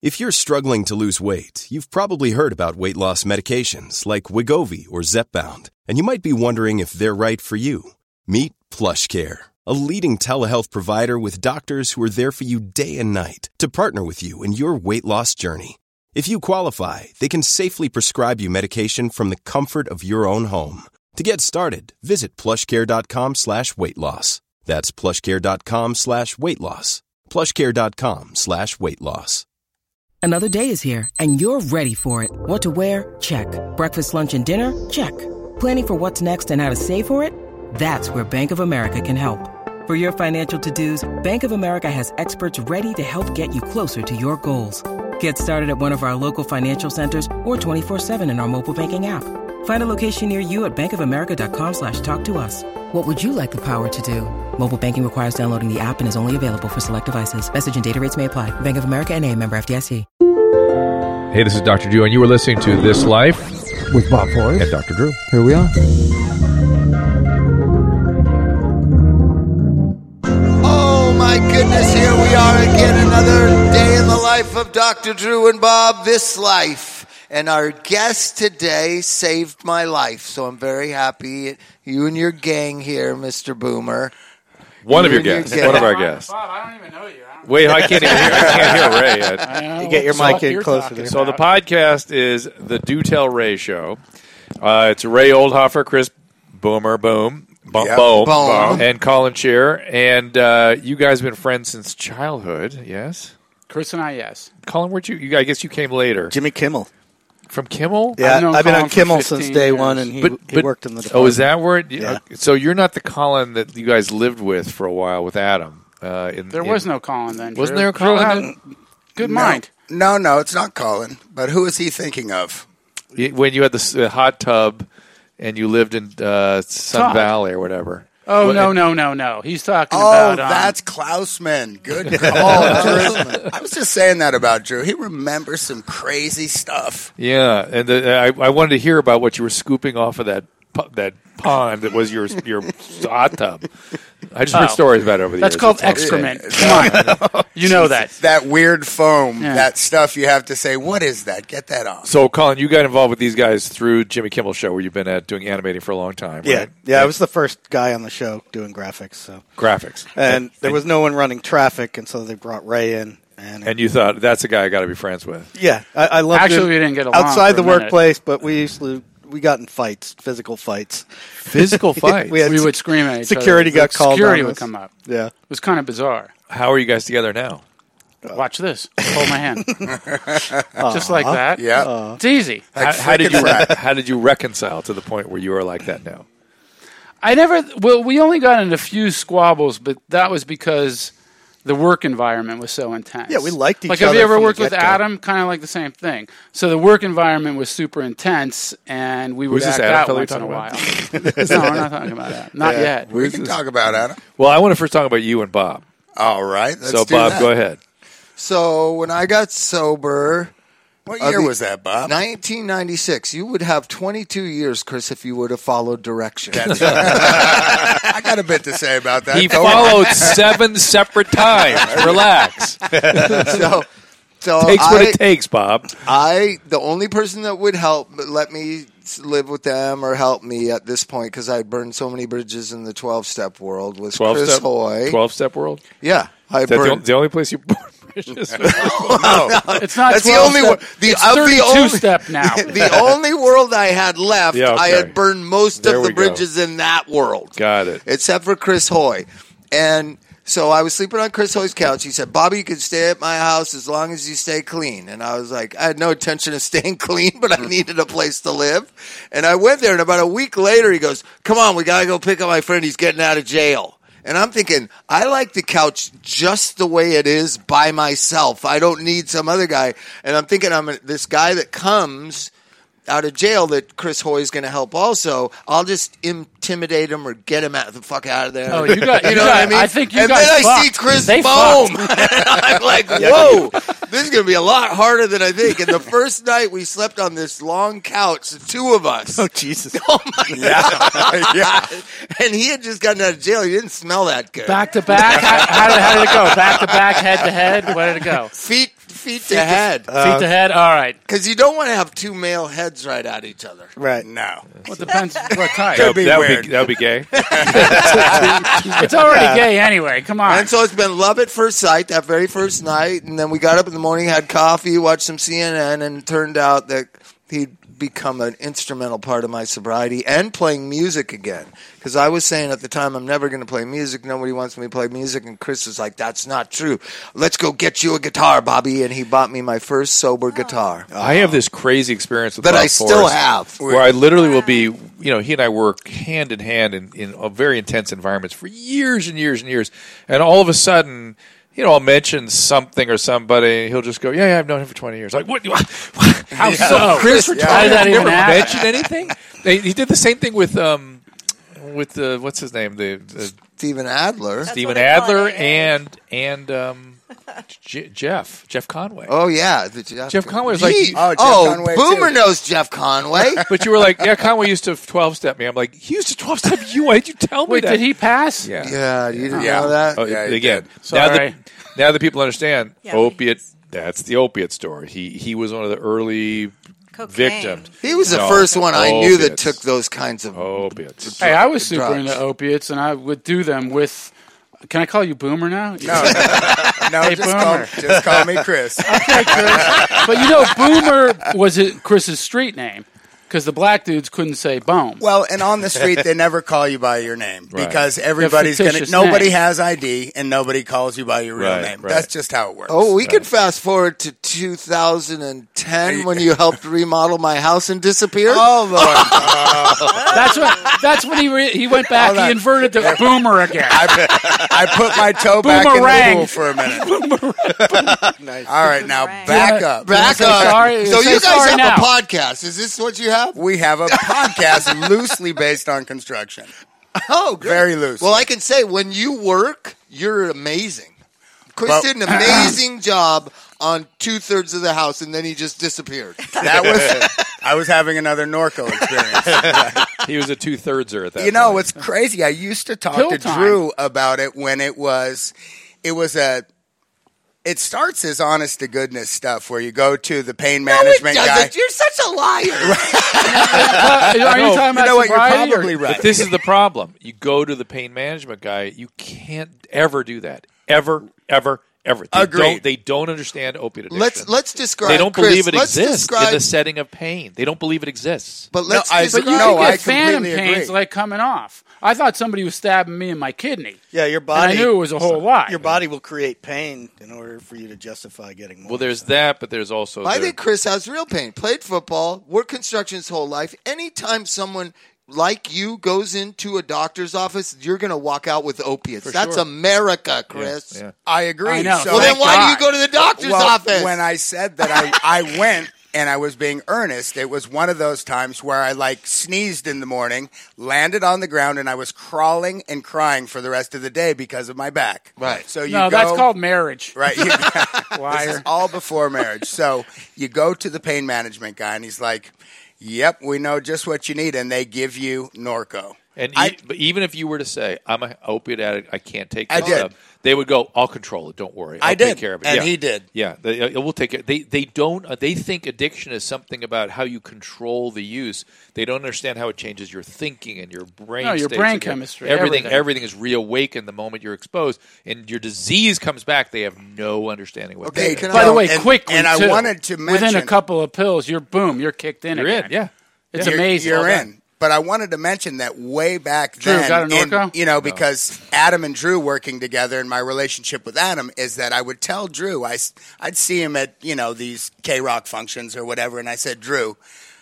If you're struggling to lose weight, you've probably heard about weight loss medications like Wegovy or Zepbound, and you might be wondering if they're right for you. Meet PlushCare, a leading telehealth provider with doctors who are there for you day and night to partner with you in your weight loss journey. If you qualify, they can safely prescribe you medication from the comfort of your own home. To get started, visit plushcare.com/weight-loss. That's plushcare.com/weight-loss. plushcare.com/weight-loss. Another day is here, and you're ready for it. What to wear? Check. Breakfast, lunch, and dinner? Check. Planning for what's next and how to save for it? That's where Bank of America can help. For your financial to-dos, Bank of America has experts ready to help get you closer to your goals. Get started at one of our local financial centers or 24/7 in our mobile banking app. Find a location near you at bankofamerica.com/talktous. What would you like the power to do? Mobile banking requires downloading the app and is only available for select devices. Message and data rates may apply. Bank of America N.A., member FDIC. Hey, this is Dr. Drew, and you were listening to This Life with Bob Forrest and Dr. Drew. Here we are. Oh my goodness, here we are again, another day in the life of Dr. Drew and Bob, This Life. And our guest today saved my life, so I'm very happy. You and your gang here, Mr. Boomer. One of your guests. One of our guests. Bob, I don't even know you. Wait, I can't even hear. I can't hear Ray yet. You get your mic in closer there. So the podcast is the Do Tell Ray Show. It's Ray Oldhofer, Chris Boomer, Boom, and Colin Shear. And you guys have been friends since childhood, yes? Chris and I, yes. Colin, where'd you? I guess you came later. Jimmy Kimmel. From Kimmel? Yeah, I've been Colin on Kimmel for 15 since day years. one, and he worked in the department. Oh, is that where it? Yeah. So you're not the Colin that you guys lived with for a while with Adam. There was no Colin then. Wasn't Drew. there a Colin Drew had then? good mind. No, it's not Colin. But who is he thinking of? When you had the hot tub and you lived in Sun Todd. Valley or whatever. Oh, no. He's talking about... that's Klausman. Good call, Drew. I was just saying that about Drew. He remembers some crazy stuff. Yeah, and I wanted to hear about what you were scooping off of that pond that was your hot tub. I just heard stories about it over the years. That's called excrement. Come on. You know that. That weird foam, Yeah. that stuff you have to say, what is that? Get that off. So, Colin, you got involved with these guys through Jimmy Kimmel Show, where you've been doing animating for a long time, right? Yeah, I was the first guy on the show doing graphics. So Graphics. and there was no one running traffic, and so they brought Ray in. And you thought, that's a guy I got to be friends with. Yeah, I loved Actually, him we didn't get along outside for the a minute. workplace, but we got in fights, physical fights. Physical fights? We had We would scream at each other. security got called Security on would us. come up. Yeah. It was kind of bizarre. How are you guys together now? Watch this. Hold my hand. Just like that. Yeah. It's easy. How did you reconcile to the point where you are like that now? We only got into a few squabbles, but that was because the work environment was so intense. Yeah, we liked each Like, other have you ever from the worked with get-go. Adam? Kind of like the same thing. So the work environment was super intense, and we would Who's this act Adam out fellow once you're in a while. talking No, we're not talking about that. Not yet. We can talk about Adam. Well, I want to first talk about you and Bob. All right. Let's So, do Bob, that. go ahead. So when I got sober... What year was that, Bob? 1996. You would have 22 years, Chris, if you would have followed directions. I got a bit to say about that. He followed 7 separate times. Relax. So Takes what it takes, Bob. the only person that would help let me live with them or help me at this point, because I burned so many bridges in the 12-step world, was Chris Hoy. 12-step world? Yeah. Is that the only place you burned bridges? It's not That's 12 the only one. step. It's 32 step now. The only world I had left, Yeah, okay. I had burned most There of we the go. bridges in that world. Got it. Except for Chris Hoy. And so I was sleeping on Chris Hoy's couch. He said, Bobby, you can stay at my house as long as you stay clean. And I was like, I had no intention of staying clean, but I needed a place to live. And I went there, and about a week later, he goes, come on, we got to go pick up my friend. He's getting out of jail. And I'm thinking, I like the couch just the way it is by myself. I don't need some other guy. And I'm thinking, this guy that comes out of jail that Chris Hoy is going to help also, I'll just intimidate him or get him the fuck out of there. Oh, you know what I mean? I think you and guys then I fucked. see Chris They Bohm. I'm like, whoa, this is going to be a lot harder than I think. And the first night we slept on this long couch, the two of us. Oh, Jesus. Oh, my God. Yeah. And he had just gotten out of jail. He didn't smell that good. Back to back? How did it go? Back to back, head to head? Where did it go? Feet feet to head? Feet to head. All right. Because you don't want to have two male heads right at each other. Right. No. Well, it depends what type. That weird. would be gay. It's already gay anyway. Come on. And so it's been love at first sight that very first night, and then we got up in the morning, had coffee, watched some CNN, and it turned out that he'd become an instrumental part of my sobriety and playing music again. Because I was saying at the time, I'm never going to play music. Nobody wants me to play music. And Chris was like, that's not true. Let's go get you a guitar, Bobby. And he bought me my first sober guitar. I have this crazy experience with That Bob I still Forrest, have. where I literally will be, he and I work hand in hand in a very intense environments for years and years and years. And all of a sudden, I'll mention something or somebody, and he'll just go, yeah, I've known him for 20 years. Like, what? How so? Chris, How did that even happen? mention anything? He did the same thing with what's his name? The Steven Adler. Stephen Adler and Jeff Conway. Oh, yeah. Jeff Conway was like, Jeff Conway, Boomer too. knows Jeff Conway. but you were like, yeah, Conway used to 12-step me. I'm like, he used to 12-step you? Why did you tell me Wait, that? did he pass? Yeah. Yeah, you didn't know that? Oh, Yeah, he again, did. Sorry. now that people understand, Yeah, opiate, that's the opiate story. He was one of the early Cocaine. victims. He was the No, first one I knew that opiates. took those kinds of Opiates. Hey, I was super drugs. into opiates, and I would do them with. Can I call you Boomer now? No, Hey, Boomer. just call me Chris. Okay, Chris. But Boomer was Chris's street name because the black dudes couldn't say Boom. Well, and on the street, they never call you by your name Right. because everybody's going to. fictitious Nobody name. has ID, and nobody calls you by your real Right, name. right. That's just how it works. Oh, we could fast forward to 2010 when you helped remodel my house and disappeared. Oh, Lord. That's when he went back. Hold on. He inverted the Boomer again. I put my toe back in Boomerang. the pool for a minute. Nice. All right, now Boomerang. back up. Back say up. sorry? So Say you guys sorry have now. a podcast. Is this what you have? We have a podcast loosely based on construction. Oh, good. Very loose. Well, I can say when you work, you're amazing. Chris Well- did an amazing job on 2/3 of the house, and then he just disappeared. I was having another Norco experience. He was a 2/3er at that You know, point. what's crazy? I used to talk Pill to time. Drew about it when it starts as honest to goodness stuff where you go to the pain management guy. You're such a liar. Are you talking about You know what? You're sobriety, or- probably right. But this is the problem. You go to the pain management guy, you can't ever do that. Ever. Agreed. They don't understand opiate addiction. Let's describe. They don't Chris, believe it let's exists describe- in the setting of pain. They don't believe it exists. But let's No, I- describe. But you No, could I get phantom completely pains agree. like coming off. I thought somebody was stabbing me in my kidney. Yeah, your And body. I knew it was a whole lot. Your body will create pain in order for you to justify getting more. Well, there's that, but there's also I the- think Chris has real pain. Played football, worked construction his whole life. Anytime someone like you goes into a doctor's office, you're going to walk out with opiates. That's sure. America, Chris. Yeah. I agree. I know. So Well, then Thank why do God. you go to the doctor's Well, office? when I said that I went and I was being earnest, it was one of those times where I sneezed in the morning, landed on the ground, and I was crawling and crying for the rest of the day because of my back. Right. So you No, go, that's called marriage. right. This is Liar. all before marriage. So you go to the pain management guy, and he's like, "Yep, we know just what you need," and they give you Norco. And I- but even if you were to say, I'm an opiate addict, I can't take I this did. stuff, they would go, I'll control it. Don't worry. I'll I take did, care of it. and Yeah. he did. Yeah, we'll take it. They don't. They think addiction is something about how you control the use. They don't understand how it changes your thinking and your brain. No, your states brain and chemistry, Everything. everything. Everything is reawakened the moment you're exposed, and your disease comes back. They have no understanding what. Okay, that can is. By the way, and- quickly, and I too. wanted to within a mention- couple of pills, you're kicked in You're again. in. Yeah. It's You're- amazing. You're All that. in. But I wanted to mention that way back Drew, then, got a Norco? because Adam and Drew working together, and my relationship with Adam is that I would tell Drew, I'd see him at these K-Rock functions or whatever, and I said, Drew,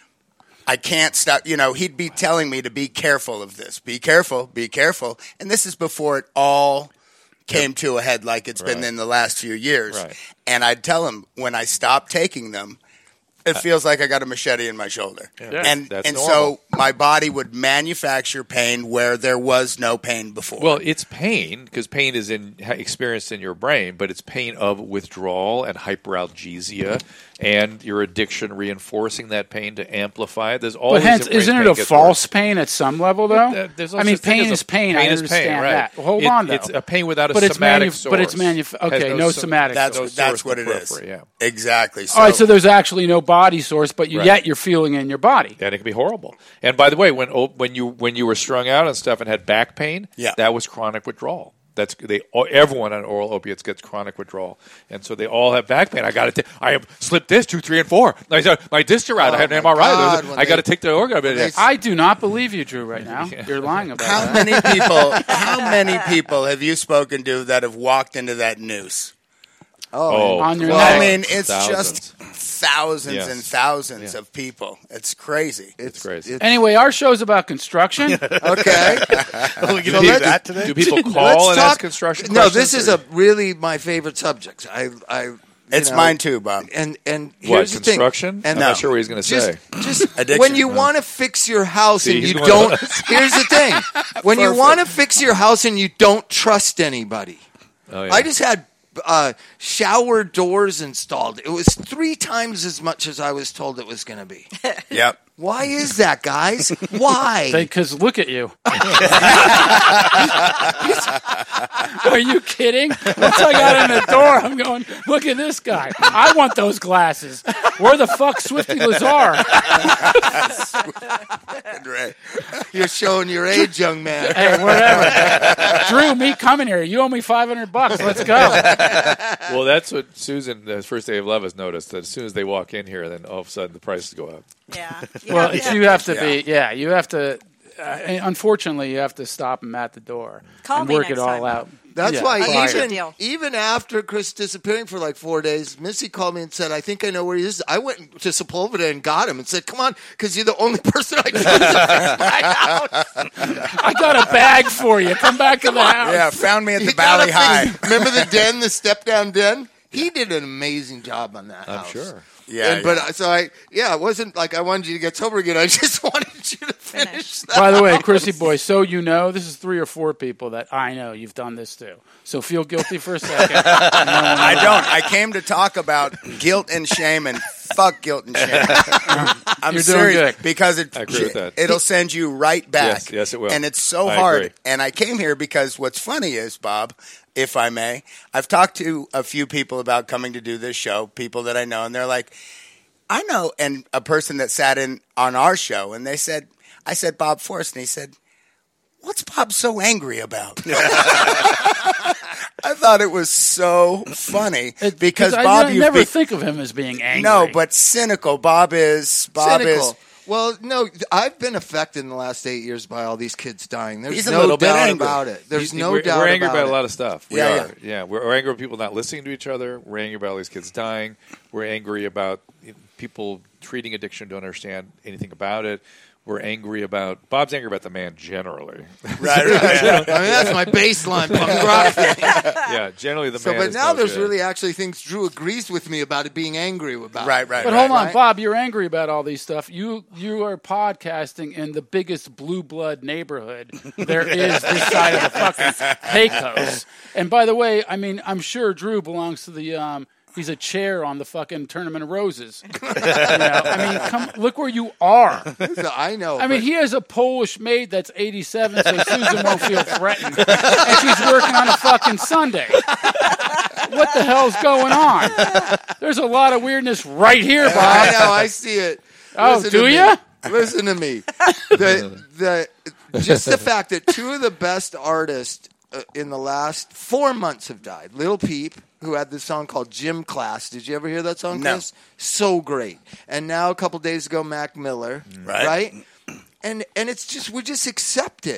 I can't stop. He'd be telling me to be careful of this, be careful, and this is before it all came to a head like it's been Right. in the last few years. Right. And I'd tell him when I stopped taking them, It feels like I got a machete in my shoulder. Yeah. And That's and normal. so my body would manufacture pain where there was no pain before. Well, it's pain because pain is experienced in your brain, but it's pain of withdrawal and hyperalgesia and your addiction reinforcing that pain to amplify it. There's always But hence, a brain isn't pain it a gets false worse. pain at some level, though? There's no I mean, such thing pain as is pain. I pain is understand pain, right. that. Well, hold on, though. It's a pain without a but it's somatic source. But it's okay, no somatic that's source. that's what it is. periphery, yeah. Exactly. All right, so there's actually no body source, but Right. yet you're feeling it in your body. And it can be horrible. And by the way, when you were strung out and stuff and had back pain, that was chronic withdrawal. Everyone on oral opiates gets chronic withdrawal, and so they all have back pain. I have slipped disc 2, 3, and 4. My discs are out. I had an MRI. I got to take the organ. I do not believe you, Drew. Right now, you're lying about How that. How many people have you spoken to that have walked into that noose? On your well, neck. I mean, it's Thousands. just thousands Yes. and thousands of people. It's crazy. It's crazy. Anyway, our show's about construction. Okay. Are we going to do that today? Do people Let's call and ask talk- construction No, questions? this is or- a really my favorite subject. It's mine too, Bob. And here's What, the construction? thing. I'm not sure what he's going to say. Just Addiction. when you want to fix your house See, and he's you going don't. to- Here's the thing: when you want to fix your house and you don't trust anybody. Oh, yeah. I just had shower doors installed. It was 3 times as much as I was told it was going to be. Yep. Why is that, guys? Why? Because look at you. Are you kidding? Once I got in the door, I'm going, look at this guy. I want those glasses. Where the fuck Swifty Lazar? Right. You're showing your age, young man. Hey, whatever. Drew, me coming here. You owe me $500. Let's go. Well, that's what Susan, the first day of love, has noticed. That as soon as they walk in here, then all of a sudden the prices go up. Yeah. Well, you have to be, you have to, unfortunately, you have to stop them at the door Call and me work next it all time. out. That's Yeah. why I'll give you a deal. even after Chris disappearing for like 4 days, Missy called me and said, I think I know where he is. I went to Sepulveda and got him and said, come on, because you're the only person I can use to fix my house. I got a bag for you. Come back to the house. Yeah, found me at You the Valley gotta High. fix- Remember the den, the step-down den? He did an amazing job on that house. sure. Yeah, But it wasn't like I wanted you to get sober again. I just wanted you to finish that. By the way, Chrissy boy, so you know, this is 3 or 4 people that I know you've done this to. So feel guilty for a second. I don't. I came to talk about guilt and shame, and fuck guilt and shame. I'm You're doing serious good. because I agree with that. it'll send you right back. Yes, it will. And it's so I hard. agree. And I came here because what's funny is, Bob, if I may, I've talked to a few people about coming to do this show, people that I know, and they're like, I know, and a person that sat in on our show, and I said, Bob Forrest, and he said, what's Bob so angry about? I thought it was so funny because Bob, I never think of him as being angry. no, but cynical. Bob is Cynical. Well, no, I've been affected in the last 8 years by all these kids dying. There's He's a no little bit doubt angry. about it. There's no we're, doubt We're angry about about it. a lot of stuff. We Yeah, are. Yeah, we're angry about people not listening to each other. We're angry about all these kids dying. We're angry about people treating addiction, don't understand anything about it. We're angry about Bob's angry about the man generally. Right. I mean, that's my baseline punk rock thing. Yeah, generally the man. But is now no there's good. really actually things Drew agrees with me about it being angry about. Right. But hold on, Bob, you're angry about all these stuff. You are podcasting in the biggest blue blood neighborhood there is this side of the fucking Pecos. And by the way, I mean, I'm sure Drew belongs to the he's a chair on the fucking Tournament of Roses. I mean, look where you are. So I know. I mean, he has a Polish maid that's 87, so Susan won't feel threatened. And she's working on a fucking Sunday. What the hell's going on? There's a lot of weirdness right here, Bob. I know. I see it. Oh, Listen do to me. ya? Listen to me. Just the fact that 2 of the best artists in the last 4 months have died. Lil Peep, who had this song called Gym Class. Did you ever hear that song, Chris? No. So great. And now a couple days ago, Mac Miller. Right. And it's just, we just accept it.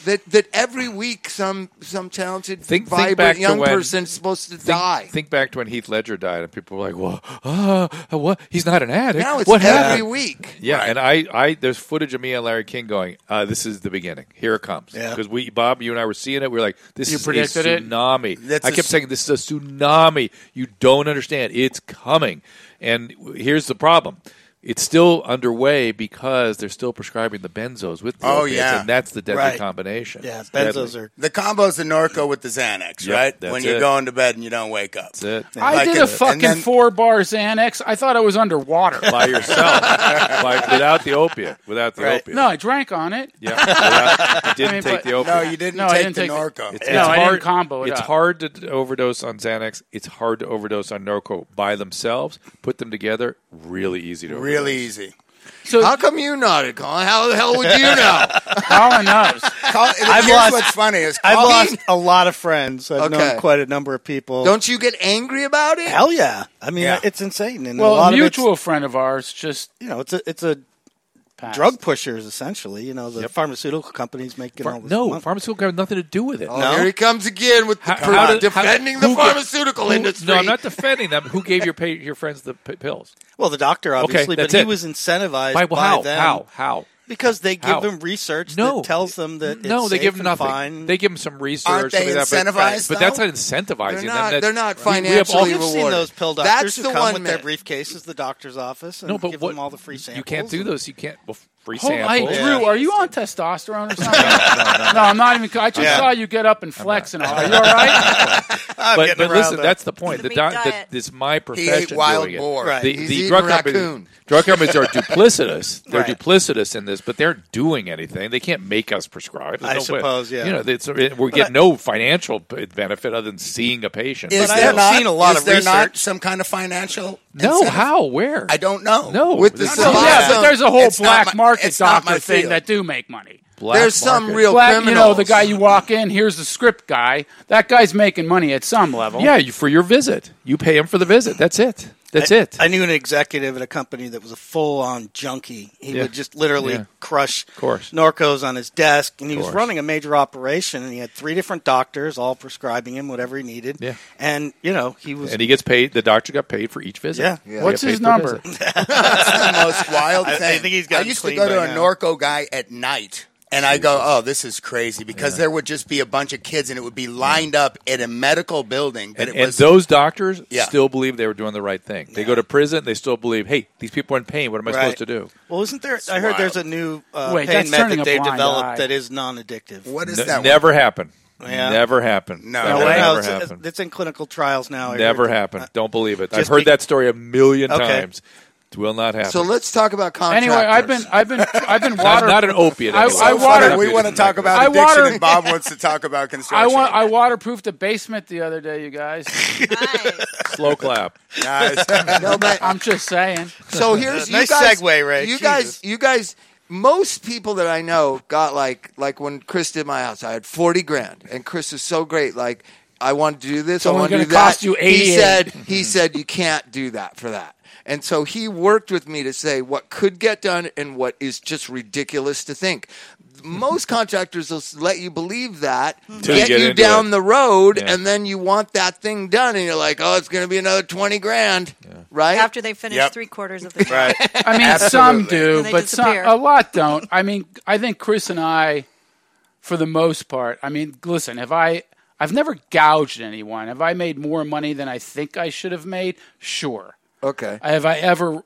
that every week some talented, Think back vibrant to young when- person is supposed to die. Think back to when Heath Ledger died, and people were like, "Well, what? He's not an addict. Now it's what every happened?" week. Yeah, and I there's footage of me and Larry King going, "This is the beginning. Here it comes." Yeah. Because Bob, you and I were seeing it. We were like, "This You is predicted a it? tsunami." That's I a kept saying, "This is a tsunami. You don't understand. It's coming." And here's the problem. It's still underway because they're still prescribing the benzos with the opiates, and that's the deadly Right. combination. Yeah, It's deadly. benzos are. The combo's the Norco with the Xanax, Yep, right? that's When you're it. going to bed and you don't wake up. That's it. I Like did it- a fucking and then- 4-bar Xanax. I thought I was underwater. By yourself, without the opiate. Without the Right. opiate. No, I drank on it. Yeah, you didn't I mean, take but- the opiate. No, you didn't No, I take didn't the take the- Norco. It's No, I didn't hard. combo it It's up. hard to overdose on Xanax. It's hard to overdose on Norco by themselves. Put them together, really easy to overdose. Really easy. So How come you nodded, Colin? How the hell would you know? Colin knows. Here's lost- what's funny is I've Colin- lost a lot of friends. I've Okay. known quite a number of people. Don't you get angry about it? Hell yeah! I mean, Yeah. it's insane. And Well, a lot a mutual of it's, friend of ours just it's a passed. drug pushers essentially. You know, the pharmaceutical companies making all this No, money. pharmaceutical have nothing to do with it. Oh, No? here he comes again with the How did- defending how- the who ga- pharmaceutical Who- industry. No, I'm not defending them. Who gave your friends the pills? Well, the doctor obviously, that's but he it. was incentivized By, by them How? because they give How? them research No. that tells them that No, it's they safe give them and nothing. fine. They give them some research. Aren't they something like that, incentivized, but that's though? not incentivizing They're not, them. they're not we have all- financially You've rewarded. seen those pill doctors That's who the come one with their man. briefcases, the doctor's office, and No, but give what, them all the free samples. you can't do those. You can't. Well, free Hold, samples. hey, Drew, are you on testosterone or something? No, I'm not even. I just saw you get up and flex and all. Are you all right? But listen, that's the point. The The meat diet. this is my He profession. ate wild doing it. boar. Right. The, He's the eating drug raccoon. companies, drug companies are duplicitous. They're Right. duplicitous in this, but they're doing anything. They can't make us prescribe. There's I no way. suppose, yeah. You know, we're getting no financial benefit other than seeing a patient. Is But I there have not, seen a lot is of there not research. some kind of financial No, incentive? how? Where? I don't know. No, With the This is- No, Well, Yeah, but there's a whole It's not black my- market it's not my doctor thing field. that do make money. black There's some market. real Black, criminals. you know, the guy you walk in, here's the script guy. That guy's making money at some level. Yeah, for your visit, you pay him for the visit. That's it. That's it. I knew an executive at a company that was a full-on junkie. He Yeah. would just literally Yeah. crush course. Norcos on his desk, and he was Course. running a major operation, and he had 3 different doctors all prescribing him whatever he needed. Yeah. And, you know, he was... And he gets paid. The doctor got paid for each visit. Yeah. He got What's paid his per number? visit. That's the most wild I thing. think he's I gotten used to clean go to by a now. Norco guy at night. And I go, oh, this is crazy because there would just be a bunch of kids and it would be lined up in a medical building. But And, it was, those doctors Yeah. still believe they were doing the right thing. They go to prison. They still believe, hey, these people are in pain. What am I Right. supposed to do? Well, isn't there... I heard wild. there's a new Wait, pain that's med turning that a they've blind developed eye. that is non-addictive. what is N- that? never happened. Yeah. Never happened. No. That No will way. never it's, happen. it's in clinical trials now. I Never heard. happened. Don't believe it. I've just heard be- that story a million Okay. times. It will not happen. So let's talk about contractors. Anyway, I've been not, water. not an opiate. I- anyway. I It's water- not We an want to opiate. talk about I addiction, water- and Bob wants to talk about I construction. I waterproofed the basement the other day, you guys. Nice. Slow clap. Guys. No, but- I'm just saying. so here's Nice you guys, segue, Ray. You Jesus. guys. Most people that I know got like when Chris did my house, I had 40 grand, and Chris is so great. Like I wanted to do this, So I it's want to gonna do that. cost you 88. He said you can't do that for that. And so he worked with me to say what could get done and what is just ridiculous to think. Most contractors will let you believe that, Till you get get you into down it. the road, Yeah. and then you want that thing done, and you're like, oh, it's going to be another 20 grand, right? After they finish Yep. 3/4 of the job. Right. I mean, some Absolutely. do, And they but some, disappear. a lot don't. I mean, I think Chris and I, for the most part, I mean, listen, I've never gouged anyone. Have I made more money than I think I should have made? Sure. Okay. Have I ever,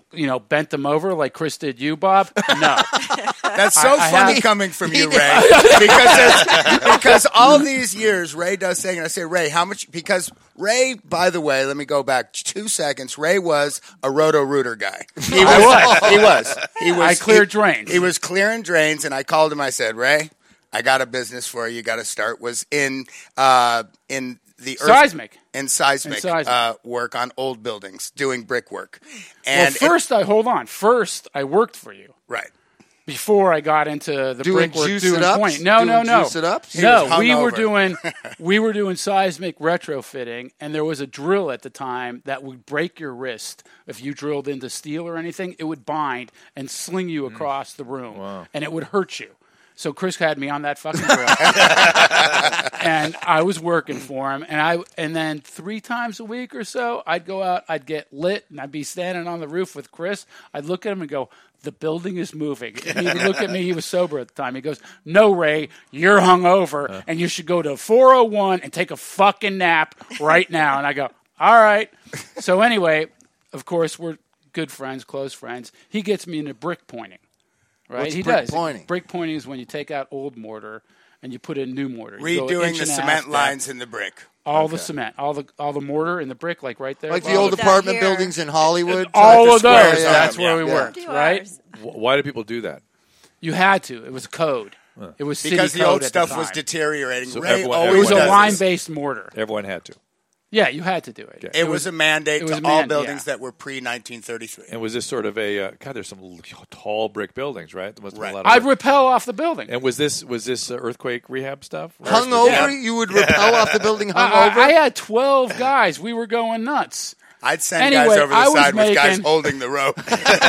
bent them over like Chris did you, Bob? No. That's so I funny have- coming from you, Ray. because all these years, Ray does things, and I say, Ray, how much? Because Ray, by the way, let me go back 2 seconds. Ray was a Roto-Rooter guy. He was. I cleared drains. He was clearing drains, and I called him. I said, Ray, I got a business for you. You got to start. Was in the earth, Seismic. in seismic, In seismic. work on old buildings, doing brickwork. Well, And first I worked for you. right. Before I got into the Doing brickwork, juice doing it ups? point. No. Doing juice it ups? He No, was hungover. we were doing seismic retrofitting, and there was a drill at the time that would break your wrist if you drilled into steel or anything. It would bind and sling you across the room, and it would hurt you. So Chris had me on that fucking grill, and I was working for him. And then 3 times a week or so, I'd go out, I'd get lit, and I'd be standing on the roof with Chris. I'd look at him and go, "The building is moving." And he would look at me. He was sober at the time. He goes, "No, Ray, you're hungover, and you should go to 401 and take a fucking nap right now." And I go, "All right." So anyway, of course, we're good friends, close friends. He gets me into brick pointing. Right, What's he brick does. pointing? Brick pointing is when you take out old mortar and you put in new mortar. You go Redoing inch the and a half cement depth. lines in the brick. All the cement, all the mortar in the brick, like right there. Like the old Down apartment here. buildings in Hollywood. all the of squares those. on That's them, where yeah. we Yeah. worked, Do right? ours. Why do people do that? You had to. It was a code. It was city Because the code old at stuff the was time. deteriorating. So Ray everyone- It always was a does this. line-based mortar. Everyone had to. Yeah, you had to do it. It was a mandate it was to a all man- buildings yeah. that were pre-1933. And was this sort of a God? There's some tall brick buildings, right? There must have been a lot of I'd work. repel off the building. And was this earthquake rehab stuff? Hungover? Yeah. You would repel off the building hungover? I had 12 guys. We were going nuts. I'd send Anyway, guys over I the was side with guys making- holding the rope.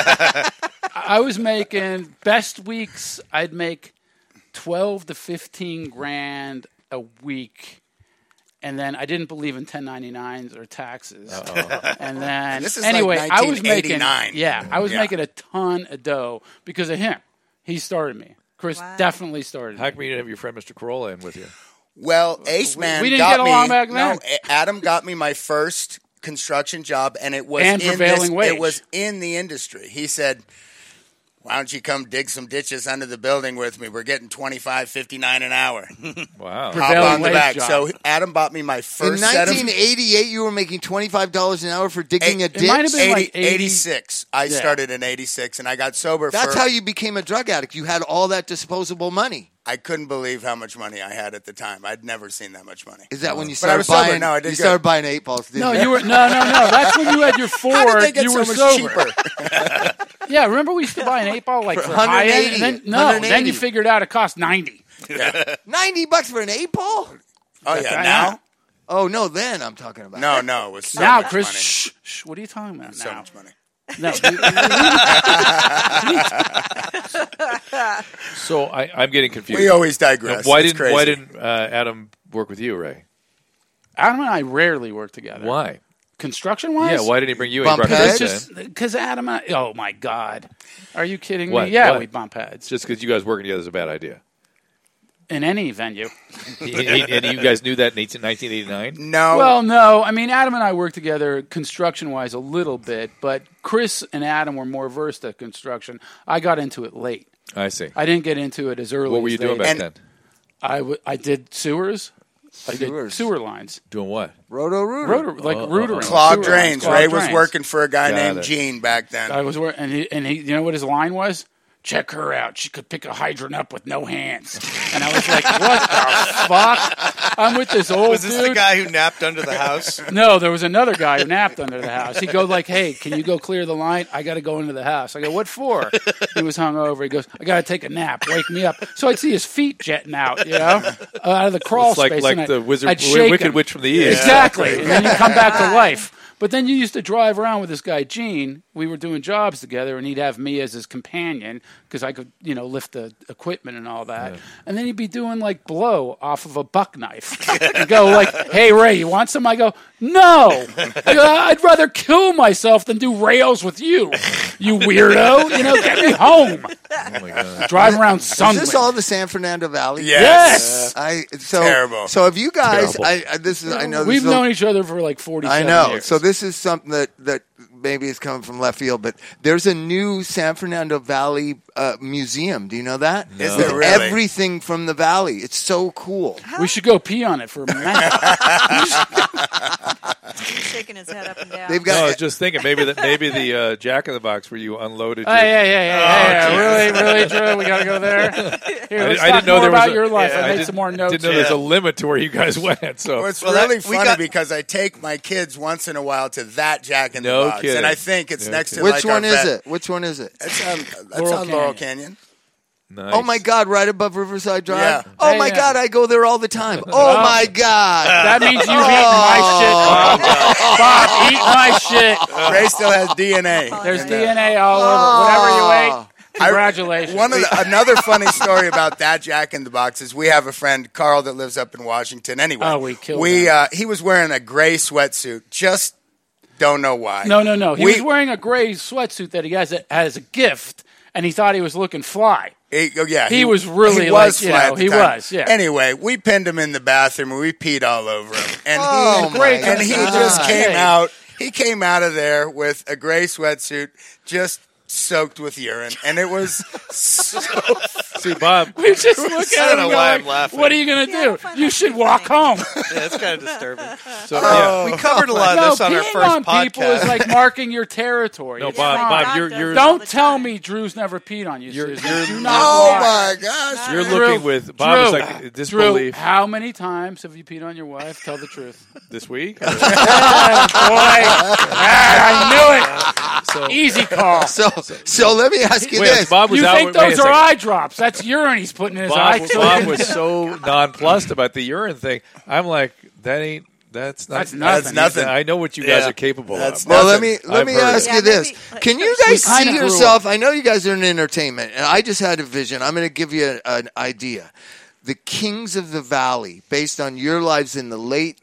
I was making best weeks. I'd make 12 to 15 grand a week, and then I didn't believe in 1099s or taxes. And then This is anyway, like I was making 1989. I was Yeah. making a ton of dough because of him. He started me. Chris Wow. definitely started How me. come you didn't have your friend Mr. Corolla in with you? Well, Ace Man we didn't got get me. along back then. No, Adam got me my first construction job, and it was And in prevailing wage. It was in the industry. He said, "Why don't you come dig some ditches under the building with me? We're getting $25.59 an hour. Wow. Hop Prevailing on the wage back." job. So Adam bought me my In first set of 1988, you were making $25 an hour for digging a It might have ditch? been like 86. I Yeah. started in 86, and I got sober That's for. how you became a drug addict. You had all that disposable money. I couldn't believe how much money I had at the time. I'd never seen that much money. Is that when you But I started was sober. buying? No, I did you good. started buying 8-balls. Didn't No, you? you were no. That's when you had your Ford. How did they get you so were much sober. cheaper? Yeah, remember we used to buy an 8-ball like for high end, 180, and then then 180. you figured out it cost 90. $90 for an 8-ball? Oh yeah, now? Oh no, then I'm talking about. No, it was so Now, much Chris, money. shh, what are you talking about So now? much money. No, So I'm getting confused. We always digress. Why It's didn't crazy. Adam work with you, Ray? Adam and I rarely work together. Why? Construction wise? Yeah, why didn't he bring you in? Bump He brought heads? Chris in. Because Adam and I, oh my God. Are you kidding What? me? Yeah, What? we bump heads. Just because you guys working together is a bad idea. In any venue. And you guys knew that in 1989? No. Well, no. I mean, Adam and I worked together construction-wise a little bit, but Chris and Adam were more versed at construction. I got into it late. I see. I didn't get into it as early What were as you doing they back did. then? I did sewers. I did Sewers. sewer lines. Doing what? Roto-rooter. Rootering. clogged Sewer lines, drains. clogged Ray was drains. working for a guy Got named it. Gene back then. I was and he, you know what his line was? Check her out. She could pick a hydrant up with no hands. And I was like, what the fuck? I'm with this old Was this dude. the guy who napped under the house? No, there was another guy who napped under the house. He'd go like, hey, can you go clear the line? I got to go into the house. I go, what for? He was hungover. He goes, I got to take a nap. Wake me up. So I'd see his feet jetting out, out of the crawl It's like space. like and the wizard, I'd shake Wicked him. Witch from the East. Exactly. And then you come back to life. But then you used to drive around with this guy, Gene. We were doing jobs together, and he'd have me as his companion because I could, lift the equipment and all that. Yeah. And then he'd be doing, like, blow off of a buck knife. And go like, hey, Ray, you want some? I go, no. I'd rather kill myself than do rails with you, you weirdo. Get me home. Oh, my God. Drive around Sunland. Is this all the San Fernando Valley? Yes. Terrible. So have you guys? Terrible. I know we've known each other for like 47 years. I know. So this is something that maybe is coming from left field, but there's a new San Fernando Valley museum. Do you know that? No. Is there really? Everything from the valley. It's so cool. We should go pee on it for a minute. He's shaking his head up and down. They've No, I got was just thinking maybe the Jack in the Box where you unloaded. Hey, really, Drew? We got to go there. Here, let's I talk didn't know more there was about a- your life. yeah, I I made didn't- some more notes. Didn't know there's a limit to where you guys went. So Well, it's Well, really we funny got- because I take my kids once in a while to that Jack in the No Box, kidding. and I think it's No next to kidding. Which like one our is vet. it? Which one is it? That's Laurel on Laurel Canyon. Canyon. nice. Oh my God! Right above Riverside Drive. Yeah. Oh Hey, my yeah. God! I go there all the time. Oh my God! That means you've eaten my shit, Bob. Bob, eat my shit. Ray still has DNA. There's DNA all over. Whatever you ate, Congratulations. Another funny story about that Jack in the Box is we have a friend, Carl, that lives up in Washington. Anyway, we killed him. He was wearing a gray sweatsuit. Just don't know why. No. He was wearing a gray sweatsuit that he has as a gift, and he thought he was looking fly. He was really he was like, fly at the he time. was, yeah. Anyway, we pinned him in the bathroom and we peed all over him. And he just came out. He came out of there with a gray sweatsuit, just soaked with urine, and it was so. See, Bob, we just look at him and I'm go, laughing. what are you going to do? You should walk home. Yeah, it's kind of disturbing. So we covered a lot of this on our peeing first on podcast. people is like marking your territory. No, It's Bob, fine. Bob, you're Don't tell me Drew's never peed on you, You're- Susan. you're- Do not Oh lie. my gosh! you're Drew, looking with Bob is Drew, like disbelief how many times have you peed on your wife? Tell the truth. this week. Boy, I knew it. So, Easy call. So let me ask you wait, this. Bob was You out. think wait a those are second. eye drops? That's urine he's putting in his eye. Bob was so nonplussed about the urine thing. I'm like, that's nothing. I know what you guys Yeah. are capable That's of. Well, let I've me heard ask it. you this: maybe, can you We guys kinda see grew yourself? up. I know you guys are in entertainment, and I just had a vision. I'm going to give you an idea. The Kings of the Valley, based on your lives in the late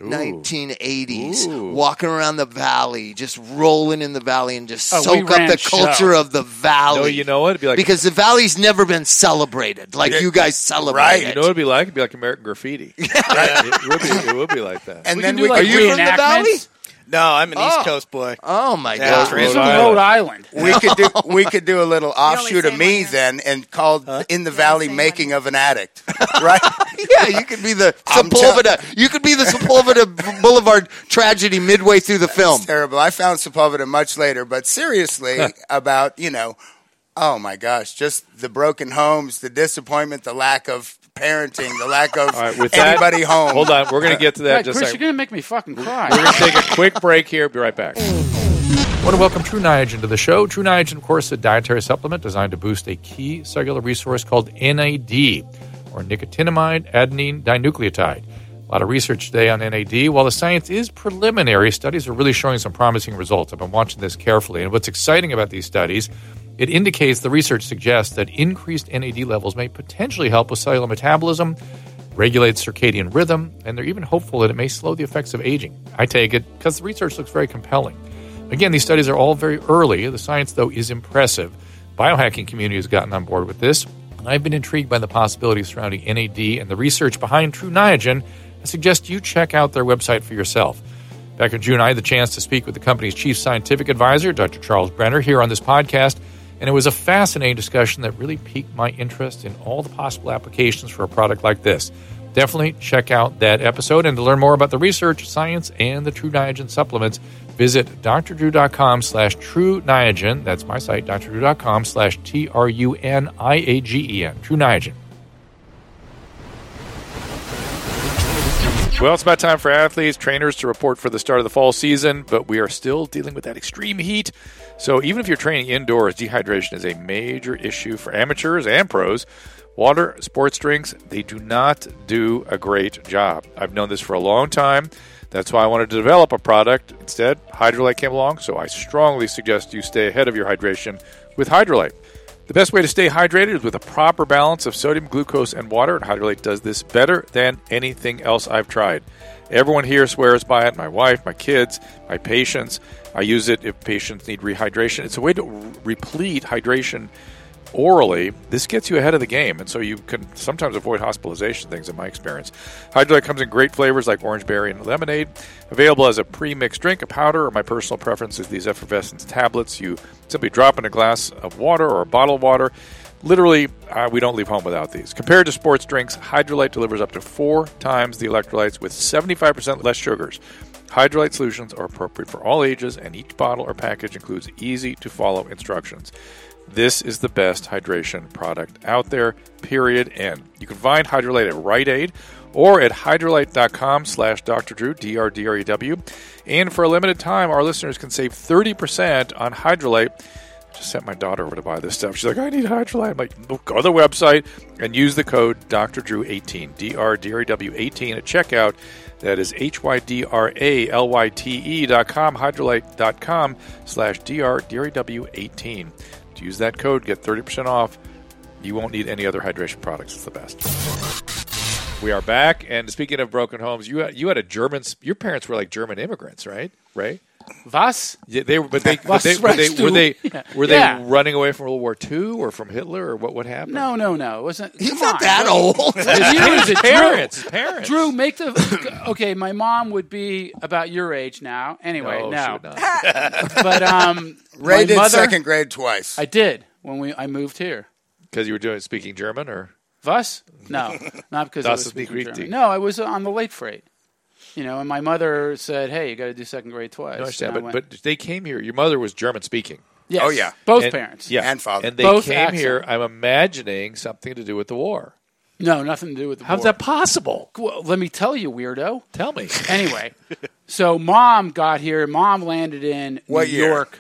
1980s, walking around the valley, just rolling in the valley, and just we soak up ran the show. culture of the valley. No, you know what? It'd be like because the valley's never been celebrated like you guys celebrate Right. it. you know what it'd be like? It'd be like American Graffiti. Right? It would be like that. And We then can do like Are you from the valley? reenactments. No, I'm an East Coast boy. Oh my Yeah, God! He's from Island. Rhode Island. we could do a little offshoot of same me one, yeah. then, and called In the Yeah, Valley same Making one. of an Addict, right? Yeah, you could be the I'm Sepulveda. You could be the Sepulveda Boulevard tragedy midway through the film. Terrible. I found Sepulveda much later, but seriously, about oh my gosh, just the broken homes, the disappointment, the lack of parenting, the lack of All right, with anybody that, home. Hold on, we're going to get to that Yeah, in just a Chris, second. you're going to make me fucking cry. We're going to take a quick break here. Be right back. I want to welcome True Niagen to the show. True Niagen, of course, is a dietary supplement designed to boost a key cellular resource called NAD, or nicotinamide adenine dinucleotide. A lot of research today on NAD. While the science is preliminary, studies are really showing some promising results. I've been watching this carefully, and what's exciting about these studies, it indicates the research suggests that increased NAD levels may potentially help with cellular metabolism, regulate circadian rhythm, and they're even hopeful that it may slow the effects of aging. I take it because the research looks very compelling. Again, these studies are all very early. The science, though, is impressive. Biohacking community has gotten on board with this. I've been intrigued by the possibilities surrounding NAD and the research behind True Niagen. I suggest you check out their website for yourself. Back in June, I had the chance to speak with the company's chief scientific advisor, Dr. Charles Brenner, here on this podcast, and it was a fascinating discussion that really piqued my interest in all the possible applications for a product like this. Definitely check out that episode, and to learn more about the research, science, and the True Niagen supplements, visit drdrew.com/True Niagen. That's my site, drdrew.com/TRUNIAGEN. True Niagen. Well, it's about time for athletes, trainers to report for the start of the fall season, but we are still dealing with that extreme heat. So even if you're training indoors, dehydration is a major issue for amateurs and pros. Water, sports drinks, they do not do a great job. I've known this for a long time. That's why I wanted to develop a product. Instead, Hydrolyte came along, so I strongly suggest you stay ahead of your hydration with Hydrolyte. The best way to stay hydrated is with a proper balance of sodium, glucose, and water, and Hydrolyte does this better than anything else I've tried. Everyone here swears by it. My wife, my kids, my patients. I use it if patients need rehydration. It's a way to replete hydration orally. This gets you ahead of the game, and so you can sometimes avoid hospitalization things in my experience. Hydrolyte comes in great flavors like orange berry and lemonade, available as a pre-mixed drink, a powder, or my personal preference is these effervescence tablets. You simply drop in a glass of water or a bottle of water. Literally, we don't leave home without these. Compared to sports drinks, Hydrolyte delivers up to 4 times the electrolytes with 75% less sugars. Hydrolyte solutions are appropriate for all ages, and each bottle or package includes easy-to-follow instructions. This is the best hydration product out there, period, end. You can find Hydrolyte at Rite Aid or at hydrolyte.com/Dr. Drew, DRDREW. And for a limited time, our listeners can save 30% on Hydrolyte. I just sent my daughter over to buy this stuff. She's like, I need Hydrolyte. I'm like, go to the website and use the code DRDrew18, DRDREW18 at checkout. That is HYDRALYTE.com, hydrolyte.com/DRDREW18. use that code, get 30% off. You won't need any other hydration products. It's the best. We are back, and speaking of broken homes, you had a German. Your parents were like German immigrants, right? Ray? Was? Yeah, they were they running away from World War II or from Hitler or what happened? No. It wasn't. He's not that old. His parents. Drew, make the okay. My mom would be about your age now. Anyway, no. But Ray did mother, second grade twice. I did when I moved here. Because you were speaking German, or Was? No, not because I was speaking German. No, I was on the late freight. And my mother said, "Hey, you got to do second grade twice." I understand, but they came here. Your mother was German speaking. Yes. Oh yeah, both parents. Yeah, and father. And they both came here. I'm imagining something to do with the war. No, nothing to do with the war. How's that possible? Well, let me tell you, weirdo. Tell me. Anyway, so Mom got here. Mom landed in New York,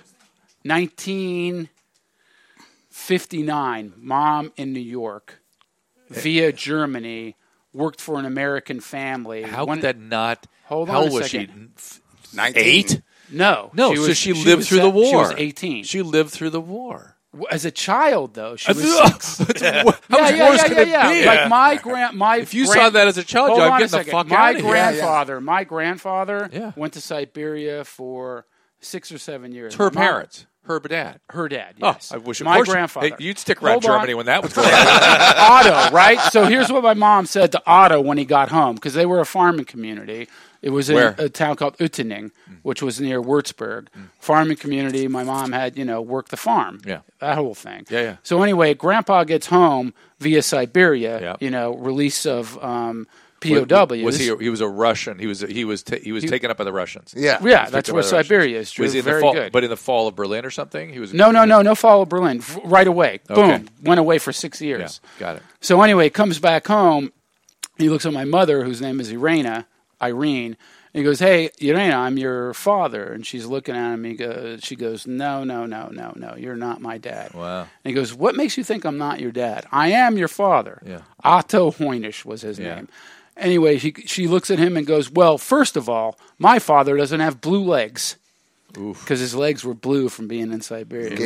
1959. Mom in New York, via Germany. Worked for an American family. How could that not? Hold on how a old was second. she? 19. 8? No. So she lived through the war. She was 18. She lived through the war. As a child, though, she was 6. How much worse could it be? Like my if you saw that as a child, I'd get the fuck out of here. My grandfather went to Siberia for 6 or 7 years. Her parents. Her dad. Her dad, yes. Oh, I wish my grandfather. Hey, you'd stick around Germany when that was going on. Otto, right? So here's what my mom said to Otto when he got home, because they were a farming community. It was in a town called Uttening, which was near Würzburg. Farming community. My mom had, worked the farm. Yeah. That whole thing. Yeah, yeah. So anyway, Grandpa gets home via Siberia, release of POW. He was a Russian. He was taken up by the Russians. Yeah, that's where Siberia is. Was he very good. But in the fall of Berlin or something? He was no fall of Berlin. Right away. Okay. Boom. Went away for 6 years. Yeah, got it. So anyway, comes back home. He looks at my mother, whose name is Irene. And he goes, "Hey, Irene, I'm your father." And she's looking at him. She goes, "No, you're not my dad." Wow. And he goes, "What makes you think I'm not your dad? I am your father." Yeah. Otto Heunisch was his name. Anyway, she looks at him and goes, "Well, first of all, my father doesn't have blue legs." Because his legs were blue from being in Siberia.